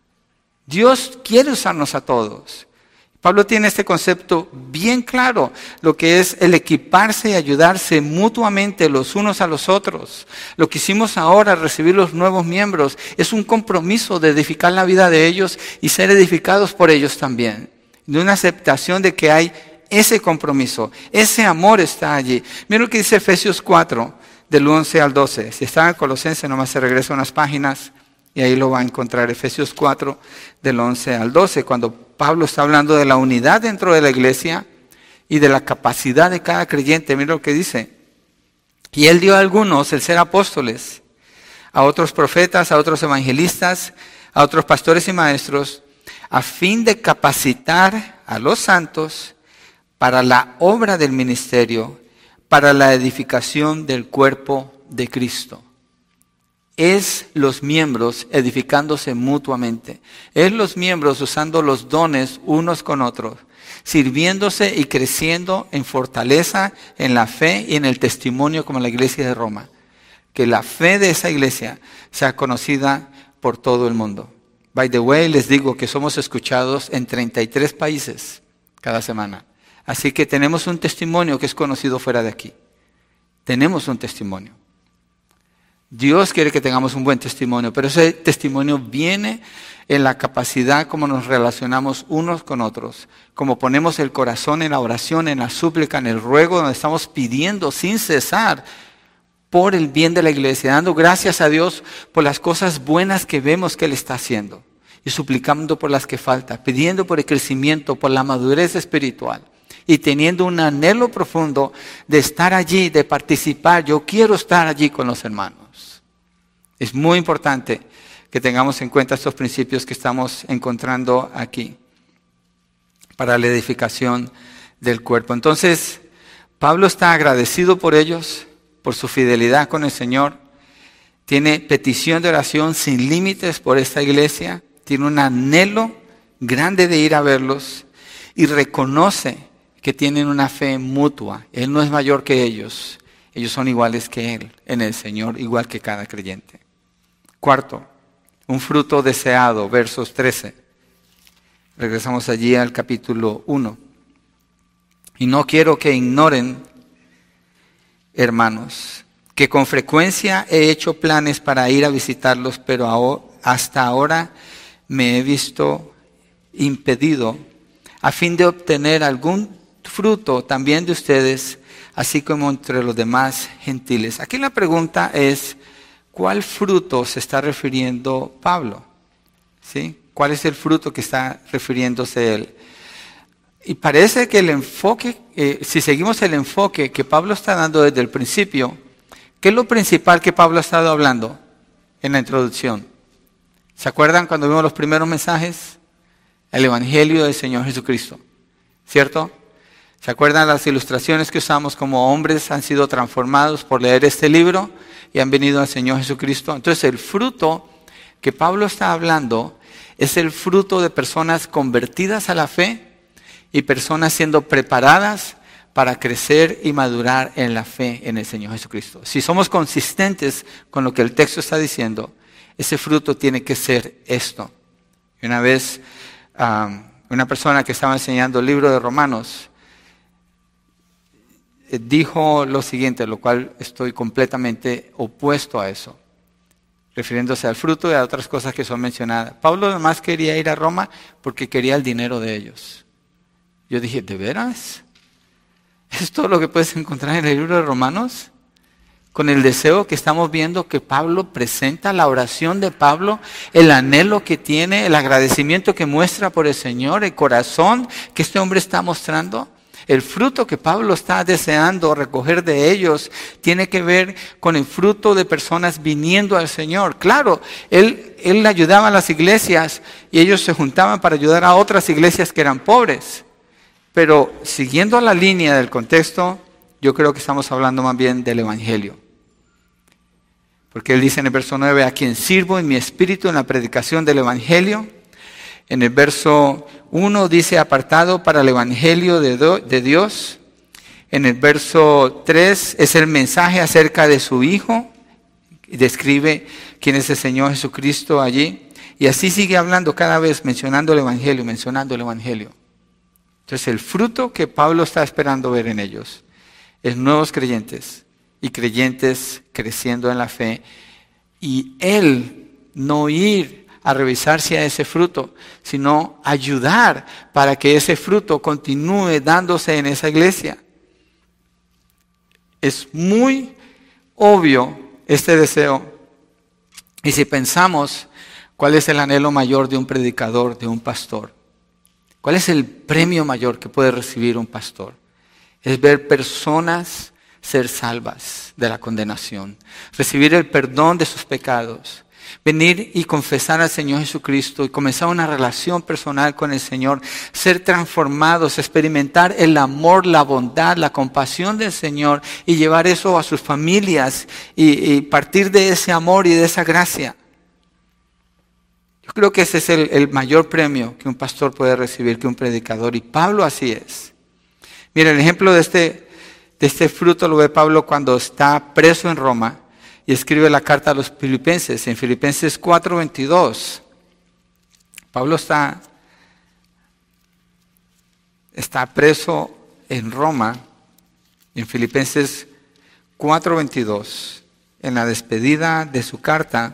Dios quiere usarnos a todos. Pablo tiene este concepto bien claro, lo que es el equiparse y ayudarse mutuamente los unos a los otros. Lo que hicimos ahora, recibir los nuevos miembros, es un compromiso de edificar la vida de ellos y ser edificados por ellos también. De una aceptación de que hay ese compromiso, ese amor está allí. Mira lo que dice Efesios 4, del 11 al 12. Si está en Colosenses, nomás se regresa unas páginas y ahí lo va a encontrar. Efesios 4, del 11 al 12, cuando Pablo está hablando de la unidad dentro de la iglesia y de la capacidad de cada creyente. Mira lo que dice. Y él dio a algunos el ser apóstoles, a otros profetas, a otros evangelistas, a otros pastores y maestros, a fin de capacitar a los santos para la obra del ministerio, para la edificación del cuerpo de Cristo. Es los miembros edificándose mutuamente. Es los miembros usando los dones unos con otros, sirviéndose y creciendo en fortaleza, en la fe y en el testimonio como la iglesia de Roma. Que la fe de esa iglesia sea conocida por todo el mundo. By the way, les digo que somos escuchados en 33 países cada semana. Así que tenemos un testimonio que es conocido fuera de aquí. Tenemos un testimonio. Dios quiere que tengamos un buen testimonio, pero ese testimonio viene en la capacidad como nos relacionamos unos con otros, como ponemos el corazón en la oración, en la súplica, en el ruego, donde estamos pidiendo sin cesar por el bien de la iglesia, dando gracias a Dios por las cosas buenas que vemos que Él está haciendo y suplicando por las que faltan, pidiendo por el crecimiento, por la madurez espiritual. Y teniendo un anhelo profundo de estar allí, de participar. Yo quiero estar allí con los hermanos. Es muy importante que tengamos en cuenta estos principios que estamos encontrando aquí para la edificación del cuerpo. Entonces, Pablo está agradecido por ellos, por su fidelidad con el Señor. Tiene petición de oración sin límites por esta iglesia. Tiene un anhelo grande de ir a verlos y reconoce que tienen una fe mutua. Él no es mayor que ellos. Ellos son iguales que Él en el Señor, igual que cada creyente. Cuarto, un fruto deseado, versos 13. Regresamos allí al capítulo 1. Y no quiero que ignoren, hermanos, que con frecuencia he hecho planes para ir a visitarlos, pero hasta ahora me he visto impedido a fin de obtener algún fruto también de ustedes, así como entre los demás gentiles. Aquí la pregunta es, ¿cuál fruto se está refiriendo Pablo? ¿Sí? ¿Cuál es el fruto que está refiriéndose él? Y parece que el enfoque, si seguimos el enfoque que Pablo está dando desde el principio, ¿qué es lo principal que Pablo ha estado hablando en la introducción? ¿Se acuerdan cuando vimos los primeros mensajes? El Evangelio del Señor Jesucristo, ¿cierto? ¿Se acuerdan las ilustraciones que usamos como hombres han sido transformados por leer este libro y han venido al Señor Jesucristo? Entonces el fruto que Pablo está hablando es el fruto de personas convertidas a la fe y personas siendo preparadas para crecer y madurar en la fe en el Señor Jesucristo. Si somos consistentes con lo que el texto está diciendo, ese fruto tiene que ser esto. Y una vez una persona que estaba enseñando el libro de Romanos dijo lo siguiente, lo cual estoy completamente opuesto a eso, refiriéndose al fruto y a otras cosas que son mencionadas. Pablo además quería ir a Roma porque quería el dinero de ellos. Yo dije, ¿de veras? ¿Es todo lo que puedes encontrar en el libro de Romanos? Con el deseo que estamos viendo que Pablo presenta, la oración de Pablo, el anhelo que tiene, el agradecimiento que muestra por el Señor, el corazón que este hombre está mostrando. El fruto que Pablo está deseando recoger de ellos tiene que ver con el fruto de personas viniendo al Señor. Claro, él ayudaba a las iglesias y ellos se juntaban para ayudar a otras iglesias que eran pobres. Pero siguiendo la línea del contexto, yo creo que estamos hablando más bien del Evangelio. Porque él dice en el verso 9, a quien sirvo en mi espíritu en la predicación del Evangelio. En el verso 1 dice apartado para el Evangelio de Dios. En el verso 3 es el mensaje acerca de su Hijo. Y describe quién es el Señor Jesucristo allí. Y así sigue hablando cada vez, mencionando el Evangelio. Entonces el fruto que Pablo está esperando ver en ellos es nuevos creyentes y creyentes creciendo en la fe, y él no ir a revisarse a ese fruto, sino ayudar para que ese fruto continúe dándose en esa iglesia. Es muy obvio este deseo, y si pensamos cuál es el anhelo mayor de un predicador, de un pastor, cuál es el premio mayor que puede recibir un pastor, es ver personas ser salvas de la condenación, recibir el perdón de sus pecados, venir y confesar al Señor Jesucristo y comenzar una relación personal con el Señor, ser transformados, experimentar el amor, la bondad, la compasión del Señor y llevar eso a sus familias y partir de ese amor y de esa gracia. Yo creo que ese es el mayor premio que un pastor puede recibir, que un predicador, y Pablo así es. Mira, el ejemplo de este fruto lo ve Pablo cuando está preso en Roma y escribe la carta a los Filipenses. En Filipenses 4:22, Pablo está preso en Roma. En Filipenses 4:22, en la despedida de su carta,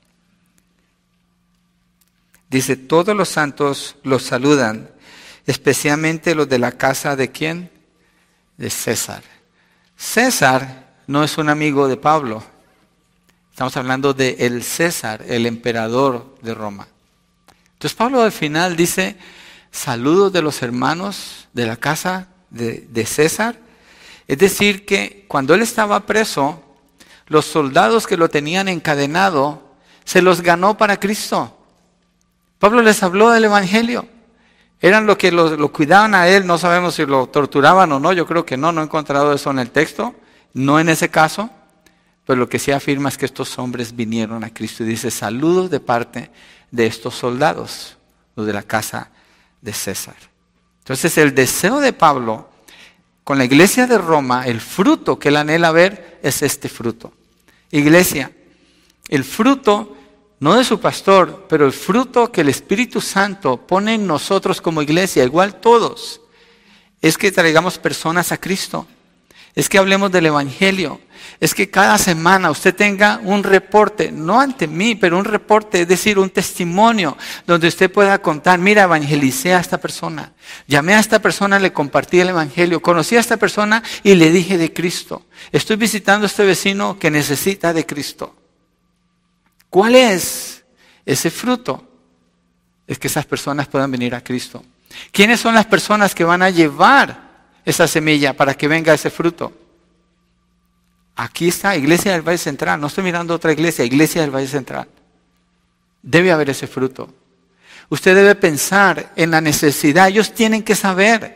dice, todos los santos los saludan, especialmente los de la casa de ¿quién? De César. César no es un amigo de Pablo. Estamos hablando de el César, el emperador de Roma. Entonces Pablo al final dice, saludos de los hermanos de la casa de César. Es decir que cuando él estaba preso, los soldados que lo tenían encadenado, se los ganó para Cristo. Pablo les habló del Evangelio. Eran los que lo cuidaban a él, no sabemos si lo torturaban o no, yo creo que no he encontrado eso en el texto, no en ese caso, pero lo que sí afirma es que estos hombres vinieron a Cristo y dice, saludos de parte de estos soldados, los de la casa de César. Entonces el deseo de Pablo con la iglesia de Roma, el fruto que él anhela ver es este fruto. Iglesia, el fruto no de su pastor, pero el fruto que el Espíritu Santo pone en nosotros como iglesia, igual todos, es que traigamos personas a Cristo, es que hablemos del Evangelio, es que cada semana usted tenga un reporte, no ante mí, pero un reporte, es decir, un testimonio, donde usted pueda contar, mira, evangelicé a esta persona, llamé a esta persona, le compartí el Evangelio, conocí a esta persona y le dije de Cristo, estoy visitando a este vecino que necesita de Cristo. ¿Cuál es ese fruto? Es que esas personas puedan venir a Cristo. ¿Quiénes son las personas que van a llevar esa semilla para que venga ese fruto? Aquí está, Iglesia del Valle Central. No estoy mirando otra iglesia, Iglesia del Valle Central. Debe haber ese fruto. Usted debe pensar en la necesidad. Ellos tienen que saber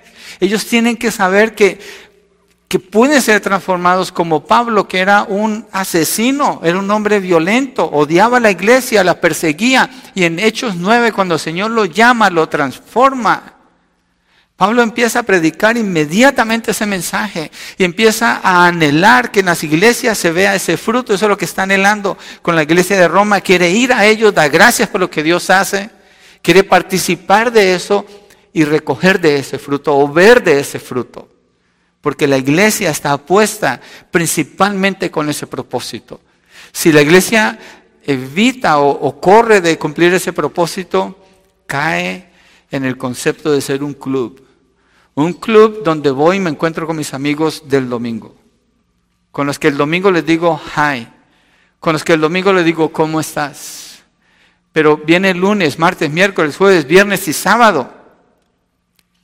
que pueden ser transformados como Pablo, que era un asesino, era un hombre violento, odiaba a la iglesia, la perseguía, y en Hechos 9, cuando el Señor lo llama, lo transforma. Pablo empieza a predicar inmediatamente ese mensaje y empieza a anhelar que en las iglesias se vea ese fruto. Eso es lo que está anhelando con la iglesia de Roma. Quiere ir a ellos, dar gracias por lo que Dios hace, quiere participar de eso y recoger de ese fruto o ver de ese fruto. Porque la iglesia está puesta principalmente con ese propósito. Si la iglesia evita o corre de cumplir ese propósito, cae en el concepto de ser un club. Un club donde voy y me encuentro con mis amigos del domingo. Con los que el domingo les digo hi. Con los que el domingo les digo ¿cómo estás? Pero viene el lunes, martes, miércoles, jueves, viernes y sábado.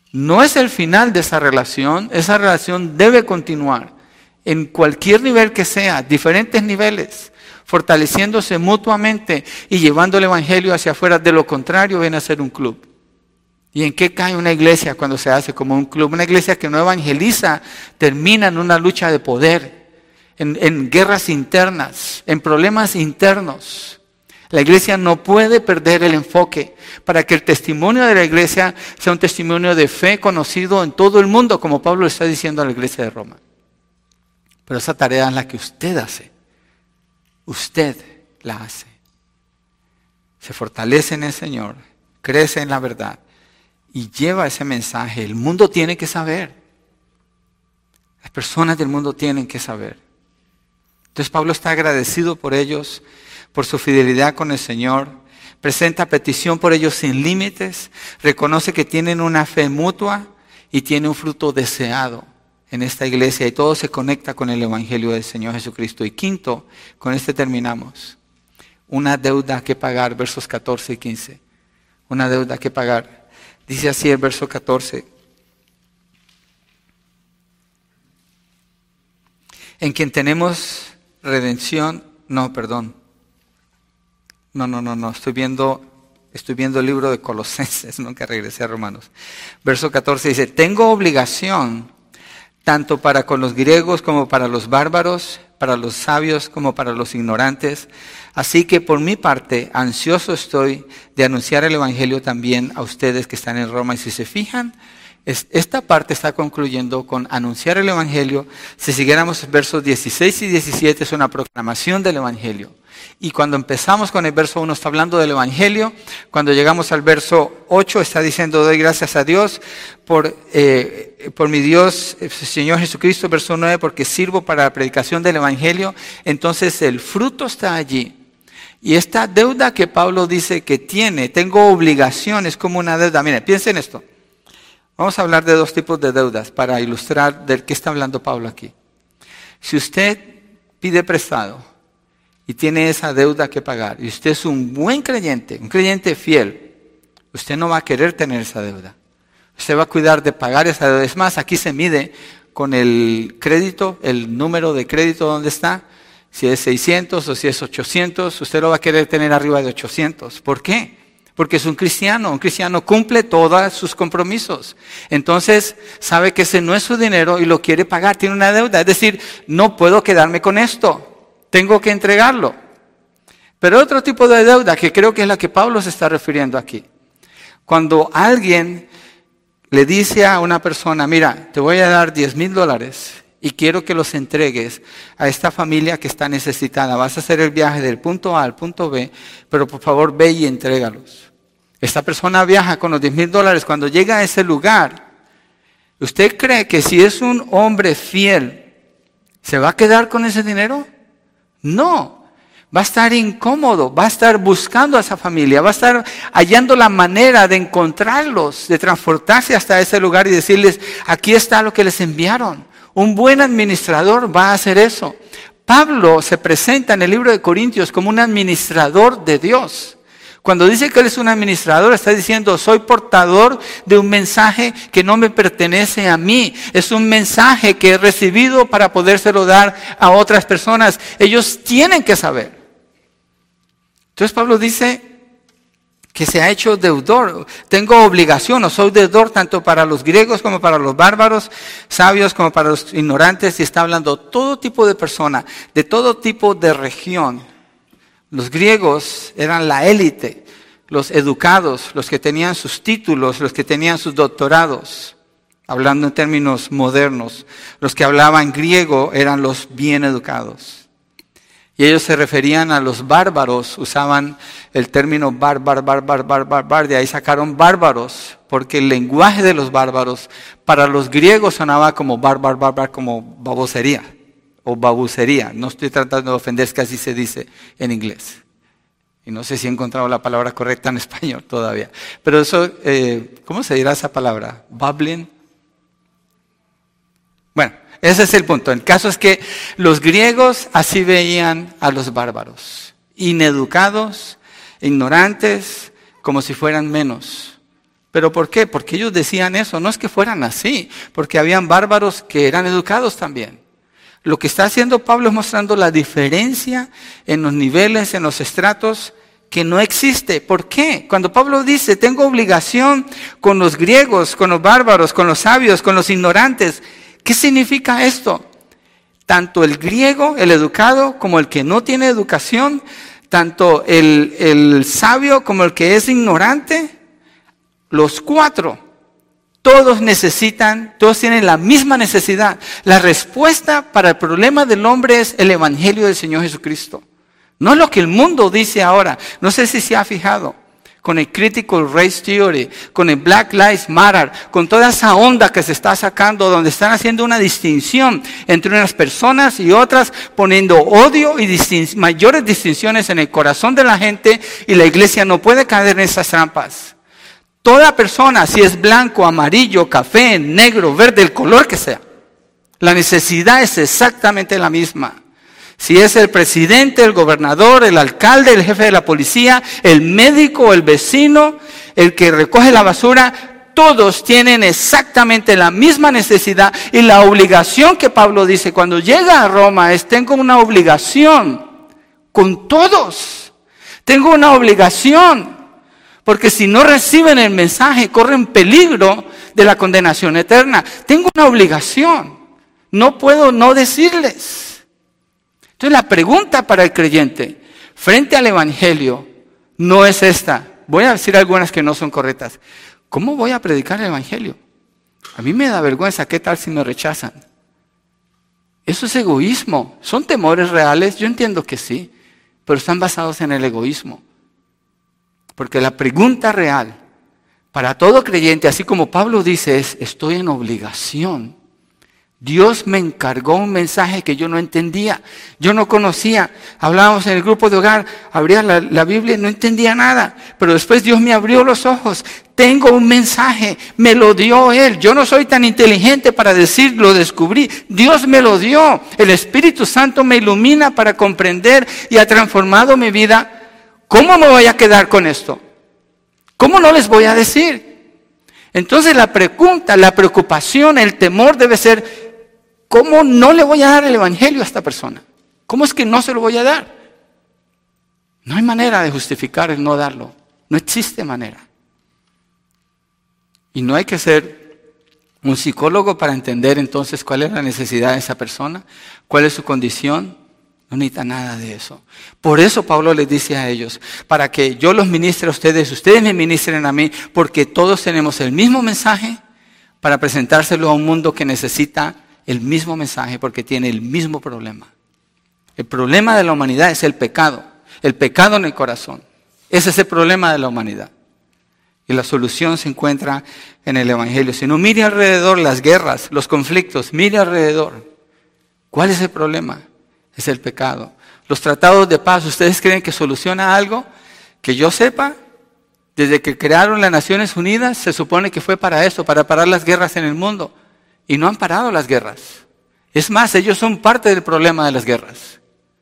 No es el final de esa relación debe continuar en cualquier nivel que sea, diferentes niveles, fortaleciéndose mutuamente y llevando el evangelio hacia afuera. De lo contrario, viene a ser un club. ¿Y en qué cae una iglesia cuando se hace como un club? Una iglesia que no evangeliza termina en una lucha de poder, en guerras internas, en problemas internos. La iglesia no puede perder el enfoque para que el testimonio de la iglesia sea un testimonio de fe conocido en todo el mundo, como Pablo está diciendo a la iglesia de Roma. Pero esa tarea es la que usted hace. Usted la hace. Se fortalece en el Señor, crece en la verdad y lleva ese mensaje. El mundo tiene que saber. Las personas del mundo tienen que saber. Entonces Pablo está agradecido por ellos, por su fidelidad con el Señor. Presenta petición por ellos sin límites. Reconoce que tienen una fe mutua y tiene un fruto deseado en esta iglesia. Y todo se conecta con el evangelio del Señor Jesucristo. Y quinto, con este terminamos. Una deuda que pagar, versos 14 y 15. Una deuda que pagar. Dice así el verso 14. En quien tenemos redención. No, perdón. No. Estoy viendo el libro de Colosenses, nunca regresé a Romanos. Verso 14 dice, tengo obligación tanto para con los griegos como para los bárbaros, para los sabios como para los ignorantes. Así que por mi parte, ansioso estoy de anunciar el evangelio también a ustedes que están en Roma. Y si se fijan, esta parte está concluyendo con anunciar el evangelio. Si siguiéramos versos 16 y 17 es una proclamación del evangelio. Y cuando empezamos con el verso 1 está hablando del evangelio. Cuando llegamos al verso 8 está diciendo, doy gracias a Dios por mi Dios, Señor Jesucristo, verso 9, porque sirvo para la predicación del evangelio. Entonces el fruto está allí. Y esta deuda que Pablo dice que tiene, tengo obligaciones como una deuda. Miren, piensen esto. Vamos a hablar de dos tipos de deudas para ilustrar de qué está hablando Pablo aquí. Si usted pide prestado y tiene esa deuda que pagar, y usted es un buen creyente, un creyente fiel, usted no va a querer tener esa deuda. Usted va a cuidar de pagar esa deuda. Es más, aquí se mide con el crédito, el número de crédito donde está. Si es 600 o si es 800, usted lo va a querer tener arriba de 800. ¿Por qué? Porque es un cristiano cumple todos sus compromisos. Entonces, sabe que ese no es su dinero y lo quiere pagar, tiene una deuda. Es decir, no puedo quedarme con esto, tengo que entregarlo. Pero otro tipo de deuda, que creo que es la que Pablo se está refiriendo aquí. Cuando alguien le dice a una persona, mira, te voy a dar $10,000 y quiero que los entregues a esta familia que está necesitada. Vas a hacer el viaje del punto A al punto B, pero por favor ve y entrégalos. Esta persona viaja con los $10,000. Cuando llega a ese lugar, ¿usted cree que si es un hombre fiel, se va a quedar con ese dinero? No. Va a estar incómodo, va a estar buscando a esa familia, va a estar hallando la manera de encontrarlos, de transportarse hasta ese lugar y decirles, aquí está lo que les enviaron. Un buen administrador va a hacer eso. Pablo se presenta en el libro de Corintios como un administrador de Dios. Cuando dice que él es un administrador, está diciendo, soy portador de un mensaje que no me pertenece a mí. Es un mensaje que he recibido para podérselo dar a otras personas. Ellos tienen que saber. Entonces Pablo dice que se ha hecho deudor. Tengo obligación, o soy deudor tanto para los griegos como para los bárbaros, sabios como para los ignorantes. Y está hablando todo tipo de persona, de todo tipo de región. Los griegos eran la élite, los educados, los que tenían sus títulos, los que tenían sus doctorados. Hablando en términos modernos, los que hablaban griego eran los bien educados. Y ellos se referían a los bárbaros, usaban el término bar, de ahí sacaron bárbaros, porque el lenguaje de los bárbaros para los griegos sonaba como bar, como babosería o babucería. No estoy tratando de ofender, es que así se dice en inglés. Y no sé si he encontrado la palabra correcta en español todavía. Pero eso, ¿cómo se dirá esa palabra? ¿Babbling? Bueno, ese es el punto. El caso es que los griegos así veían a los bárbaros. Ineducados, ignorantes, como si fueran menos. ¿Pero por qué? Porque ellos decían eso. No es que fueran así, porque habían bárbaros que eran educados también. Lo que está haciendo Pablo es mostrando la diferencia en los niveles, en los estratos, que no existe. ¿Por qué? Cuando Pablo dice, tengo obligación con los griegos, con los bárbaros, con los sabios, con los ignorantes, ¿qué significa esto? Tanto el griego, el educado, como el que no tiene educación, tanto el sabio como el que es ignorante, los cuatro, todos tienen la misma necesidad. La respuesta para el problema del hombre es el evangelio del Señor Jesucristo. No es lo que el mundo dice ahora. No sé si se ha fijado. Con el Critical Race Theory, con el Black Lives Matter, con toda esa onda que se está sacando, donde están haciendo una distinción entre unas personas y otras, poniendo odio y mayores distinciones en el corazón de la gente, y la iglesia no puede caer en esas trampas. Toda persona, si es blanco, amarillo, café, negro, verde, el color que sea, la necesidad es exactamente la misma. Si es el presidente, el gobernador, el alcalde, el jefe de la policía, el médico, el vecino, el que recoge la basura, todos tienen exactamente la misma necesidad, y la obligación que Pablo dice cuando llega a Roma es: tengo una obligación con todos. Tengo una obligación, porque si no reciben el mensaje corren peligro de la condenación eterna. Tengo una obligación, no puedo no decirles. Entonces la pregunta para el creyente frente al evangelio no es esta. Voy a decir algunas que no son correctas. ¿Cómo voy a predicar el evangelio? A mí me da vergüenza. ¿Qué tal si me rechazan? Eso es egoísmo. ¿Son temores reales? Yo entiendo que sí, pero están basados en el egoísmo. Porque la pregunta real para todo creyente, así como Pablo dice, es: estoy en obligación. Dios me encargó un mensaje que yo no entendía, yo no conocía. Hablábamos en el grupo de hogar, abría la Biblia y no entendía nada. Pero después Dios me abrió los ojos. Tengo un mensaje, me lo dio Él. Yo no soy tan inteligente para decir, lo descubrí. Dios me lo dio. El Espíritu Santo me ilumina para comprender y ha transformado mi vida. ¿Cómo me voy a quedar con esto? ¿Cómo no les voy a decir? Entonces la pregunta, la preocupación, el temor debe ser: ¿cómo no le voy a dar el evangelio a esta persona? ¿Cómo es que no se lo voy a dar? No hay manera de justificar el no darlo. No existe manera. Y no hay que ser un psicólogo para entender entonces cuál es la necesidad de esa persona, cuál es su condición. No necesita nada de eso. Por eso Pablo les dice a ellos: para que yo los ministre a ustedes, ustedes me ministren a mí, porque todos tenemos el mismo mensaje para presentárselo a un mundo que necesita el mismo mensaje, porque tiene el mismo problema. El problema de la humanidad es el pecado en el corazón. Ese es el problema de la humanidad. Y la solución se encuentra en el evangelio. Si no, mire alrededor las guerras, los conflictos, mire alrededor. ¿Cuál es el problema? Es el pecado. Los tratados de paz, ¿ustedes creen que soluciona algo? Que yo sepa, desde que crearon las Naciones Unidas, se supone que fue para eso, para parar las guerras en el mundo. Y no han parado las guerras. Es más, ellos son parte del problema de las guerras.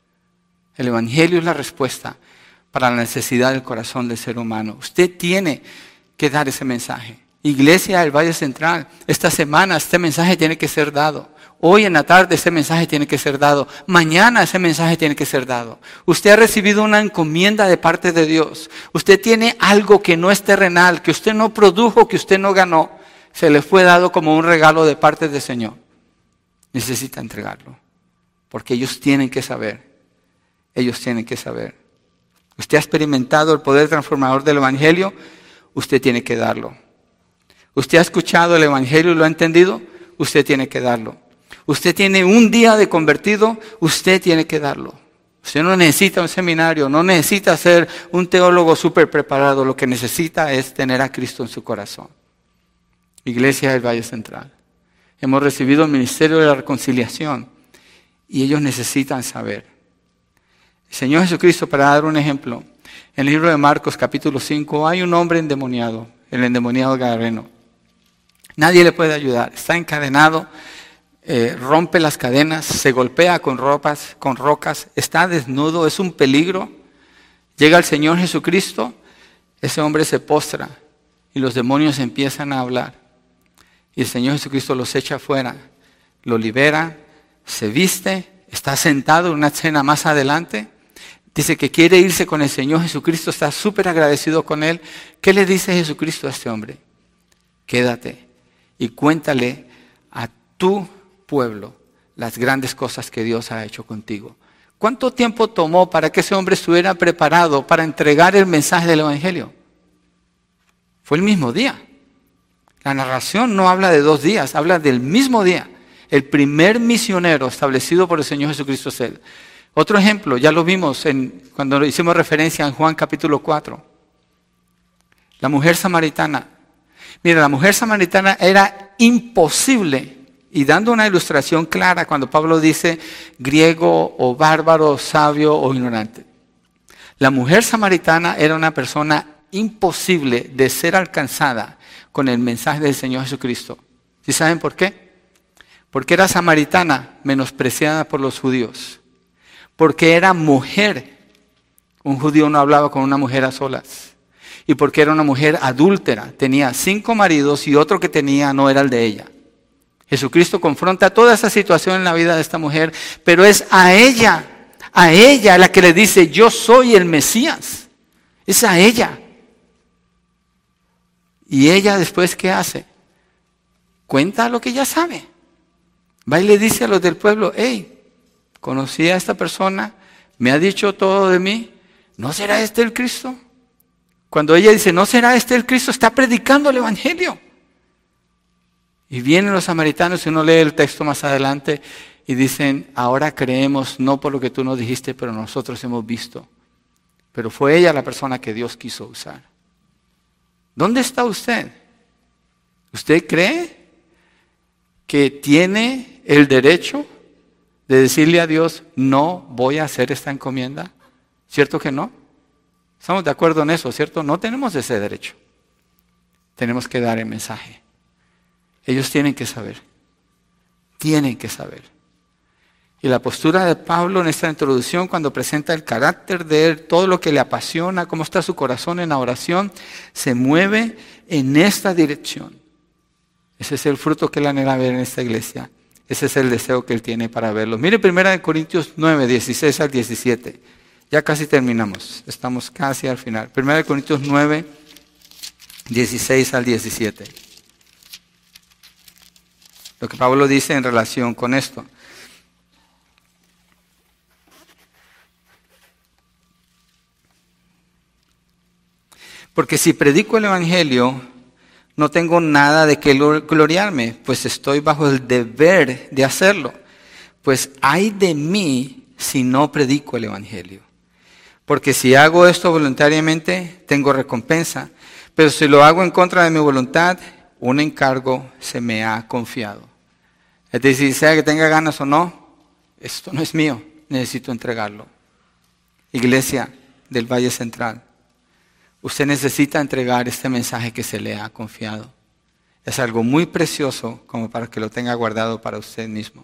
El evangelio es la respuesta para la necesidad del corazón del ser humano. Usted tiene que dar ese mensaje. Iglesia del Valle Central, esta semana este mensaje tiene que ser dado. Hoy en la tarde ese mensaje tiene que ser dado. Mañana ese mensaje tiene que ser dado. Usted ha recibido una encomienda de parte de Dios. Usted tiene algo que no es terrenal, que usted no produjo, que usted no ganó. Se le fue dado como un regalo de parte del Señor. Necesita entregarlo. Porque ellos tienen que saber. Ellos tienen que saber. Usted ha experimentado el poder transformador del evangelio. Usted tiene que darlo. Usted ha escuchado el evangelio y lo ha entendido. Usted tiene que darlo. Usted tiene un día de convertido. Usted tiene que darlo. Usted no necesita un seminario. No necesita ser un teólogo súper preparado. Lo que necesita es tener a Cristo en su corazón. Iglesia del Valle Central. Hemos recibido el ministerio de la reconciliación y ellos necesitan saber. El Señor Jesucristo, para dar un ejemplo, en el libro de Marcos capítulo 5 hay un hombre endemoniado, el endemoniado gadareno. Nadie le puede ayudar, está encadenado, rompe las cadenas, se golpea con rocas, está desnudo, es un peligro. Llega el Señor Jesucristo, ese hombre se postra y los demonios empiezan a hablar. Y el Señor Jesucristo los echa afuera, lo libera, se viste, está sentado en una escena más adelante. Dice que quiere irse con el Señor Jesucristo, está súper agradecido con Él. ¿Qué le dice Jesucristo a este hombre? Quédate y cuéntale a tu pueblo las grandes cosas que Dios ha hecho contigo. ¿Cuánto tiempo tomó para que ese hombre estuviera preparado para entregar el mensaje del Evangelio? Fue el mismo día. La narración no habla de 2 días, habla del mismo día. El primer misionero establecido por el Señor Jesucristo es Él. Otro ejemplo, ya lo vimos cuando hicimos referencia en Juan capítulo 4. La mujer samaritana. Mira, la mujer samaritana era imposible, y dando una ilustración clara cuando Pablo dice griego o bárbaro, sabio o ignorante. La mujer samaritana era una persona imposible de ser alcanzada con el mensaje del Señor Jesucristo. ¿Sí saben por qué? Porque era samaritana, menospreciada por los judíos. Porque era mujer. Un judío no hablaba con una mujer a solas. Y porque era una mujer adúltera. Tenía 5 maridos y otro que tenía no era el de ella. Jesucristo confronta toda esa situación en la vida de esta mujer, pero es a ella la que le dice, yo soy el Mesías. Es a ella. Y ella después, ¿qué hace? Cuenta lo que ya sabe. Va y le dice a los del pueblo, hey, conocí a esta persona, me ha dicho todo de mí, ¿no será este el Cristo? Cuando ella dice, ¿no será este el Cristo? Está predicando el Evangelio. Y vienen los samaritanos, y uno lee el texto más adelante, y dicen, ahora creemos no por lo que tú nos dijiste, pero nosotros hemos visto. Pero fue ella la persona que Dios quiso usar. ¿Dónde está usted? ¿Usted cree que tiene el derecho de decirle a Dios, no voy a hacer esta encomienda? ¿Cierto que no? Estamos de acuerdo en eso, ¿cierto? No tenemos ese derecho. Tenemos que dar el mensaje. Ellos tienen que saber. Tienen que saber. Y la postura de Pablo en esta introducción, cuando presenta el carácter de él, todo lo que le apasiona, cómo está su corazón en la oración, se mueve en esta dirección. Ese es el fruto que él anhela ver en esta iglesia. Ese es el deseo que él tiene para verlo. Mire 1 Corintios 9, 16 al 17. Ya casi terminamos. Estamos casi al final. 1 Corintios 9, 16 al 17. Lo que Pablo dice en relación con esto. Porque si predico el Evangelio, no tengo nada de qué gloriarme, pues estoy bajo el deber de hacerlo. Pues ay de mí si no predico el Evangelio. Porque si hago esto voluntariamente, tengo recompensa. Pero si lo hago en contra de mi voluntad, un encargo se me ha confiado. Es decir, sea que tenga ganas o no, esto no es mío, necesito entregarlo. Iglesia del Valle Central, usted necesita entregar este mensaje que se le ha confiado. Es algo muy precioso como para que lo tenga guardado para usted mismo.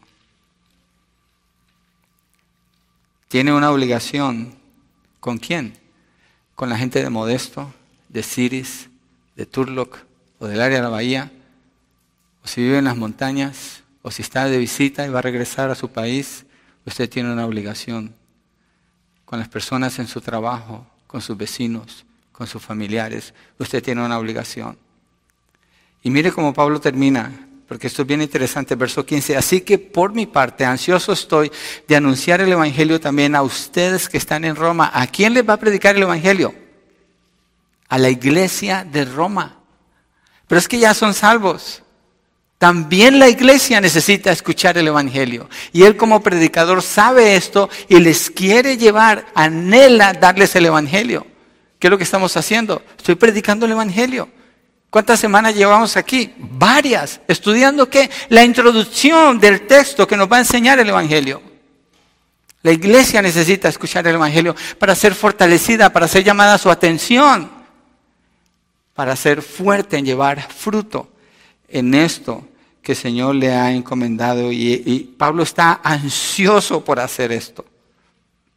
Tiene una obligación. ¿Con quién? Con la gente de Modesto, de Ciris, de Turlock o del área de la bahía, o si vive en las montañas, o si está de visita y va a regresar a su país, usted tiene una obligación con las personas en su trabajo, con sus vecinos, con sus familiares. Usted tiene una obligación. Y mire cómo Pablo termina, porque esto es bien interesante, verso 15. Así que por mi parte, ansioso estoy de anunciar el Evangelio también a ustedes que están en Roma. ¿A quién les va a predicar el Evangelio? A la iglesia de Roma. Pero es que ya son salvos. También la iglesia necesita escuchar el Evangelio. Y él como predicador sabe esto y les quiere llevar, anhela darles el Evangelio. ¿Qué es lo que estamos haciendo? Estoy predicando el Evangelio. ¿Cuántas semanas llevamos aquí? Varias. ¿Estudiando qué? La introducción del texto que nos va a enseñar el Evangelio. La iglesia necesita escuchar el Evangelio para ser fortalecida, para ser llamada a su atención, para ser fuerte en llevar fruto en esto que el Señor le ha encomendado. Y Pablo está ansioso por hacer esto.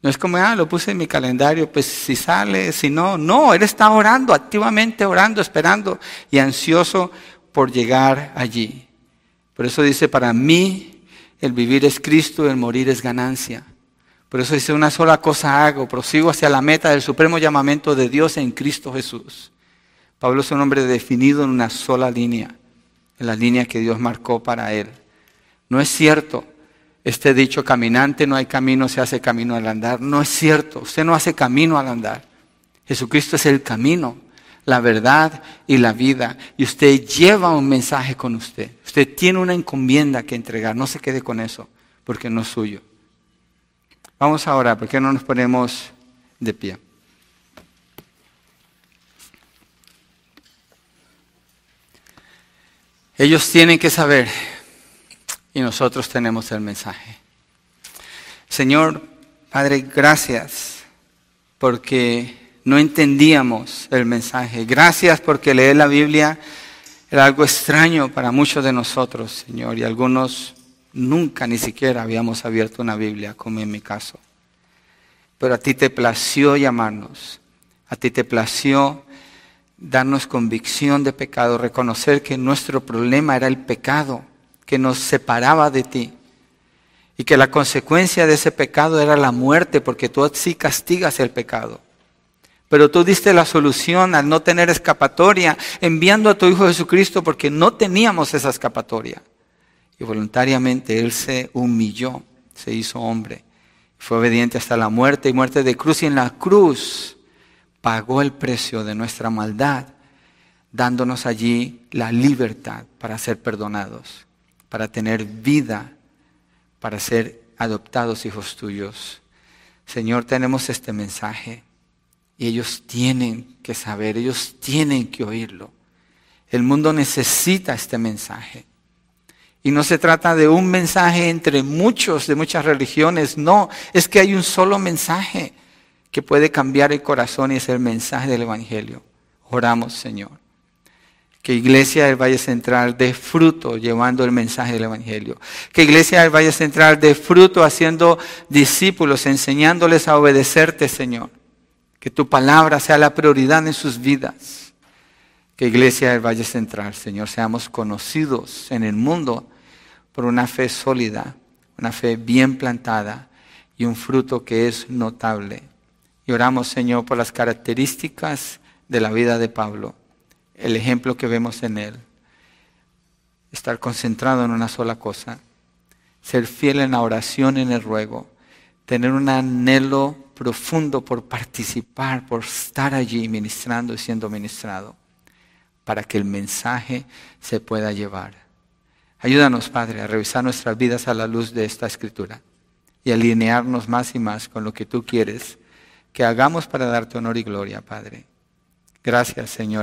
No es como, lo puse en mi calendario, pues si sale, si no. No, Él está orando, activamente orando, esperando y ansioso por llegar allí. Por eso dice, para mí el vivir es Cristo, el morir es ganancia. Por eso dice, una sola cosa hago, prosigo hacia la meta del supremo llamamiento de Dios en Cristo Jesús. Pablo es un hombre definido en una sola línea, en la línea que Dios marcó para él. No es cierto este dicho, caminante no hay camino, se hace camino al andar. No es cierto, usted no hace camino al andar. Jesucristo es el camino, la verdad y la vida. Y usted lleva un mensaje con usted. Usted tiene una encomienda que entregar, no se quede con eso, porque no es suyo. Vamos ahora, ¿por qué no nos ponemos de pie? Ellos tienen que saber y nosotros tenemos el mensaje. Señor, Padre, gracias porque no entendíamos el mensaje. Gracias porque leer la Biblia era algo extraño para muchos de nosotros, Señor, y algunos nunca ni siquiera habíamos abierto una Biblia, como en mi caso. Pero a ti te plació llamarnos, a ti te plació darnos convicción de pecado, reconocer que nuestro problema era el pecado, que nos separaba de ti, y que la consecuencia de ese pecado era la muerte, porque tú sí castigas el pecado. Pero tú diste la solución al no tener escapatoria, enviando a tu Hijo Jesucristo, porque no teníamos esa escapatoria. Y voluntariamente Él se humilló, se hizo hombre. Fue obediente hasta la muerte y muerte de cruz. Y en la cruz pagó el precio de nuestra maldad, dándonos allí la libertad para ser perdonados, para tener vida, para ser adoptados hijos tuyos. Señor, tenemos este mensaje y ellos tienen que saber, ellos tienen que oírlo. El mundo necesita este mensaje. Y no se trata de un mensaje entre muchos, de muchas religiones. No, es que hay un solo mensaje que puede cambiar el corazón y es el mensaje del Evangelio. Oramos, Señor, que Iglesia del Valle Central dé fruto llevando el mensaje del Evangelio. Que Iglesia del Valle Central dé fruto haciendo discípulos, enseñándoles a obedecerte, Señor. Que tu palabra sea la prioridad en sus vidas. Que Iglesia del Valle Central, Señor, seamos conocidos en el mundo por una fe sólida, una fe bien plantada y un fruto que es notable. Y oramos, Señor, por las características de la vida de Pablo, el ejemplo que vemos en él. Estar concentrado en una sola cosa, ser fiel en la oración y en el ruego, tener un anhelo profundo por participar, por estar allí ministrando y siendo ministrado, para que el mensaje se pueda llevar. Ayúdanos, Padre, a revisar nuestras vidas a la luz de esta Escritura y alinearnos más y más con lo que tú quieres que hagamos para darte honor y gloria, Padre. Gracias, Señor.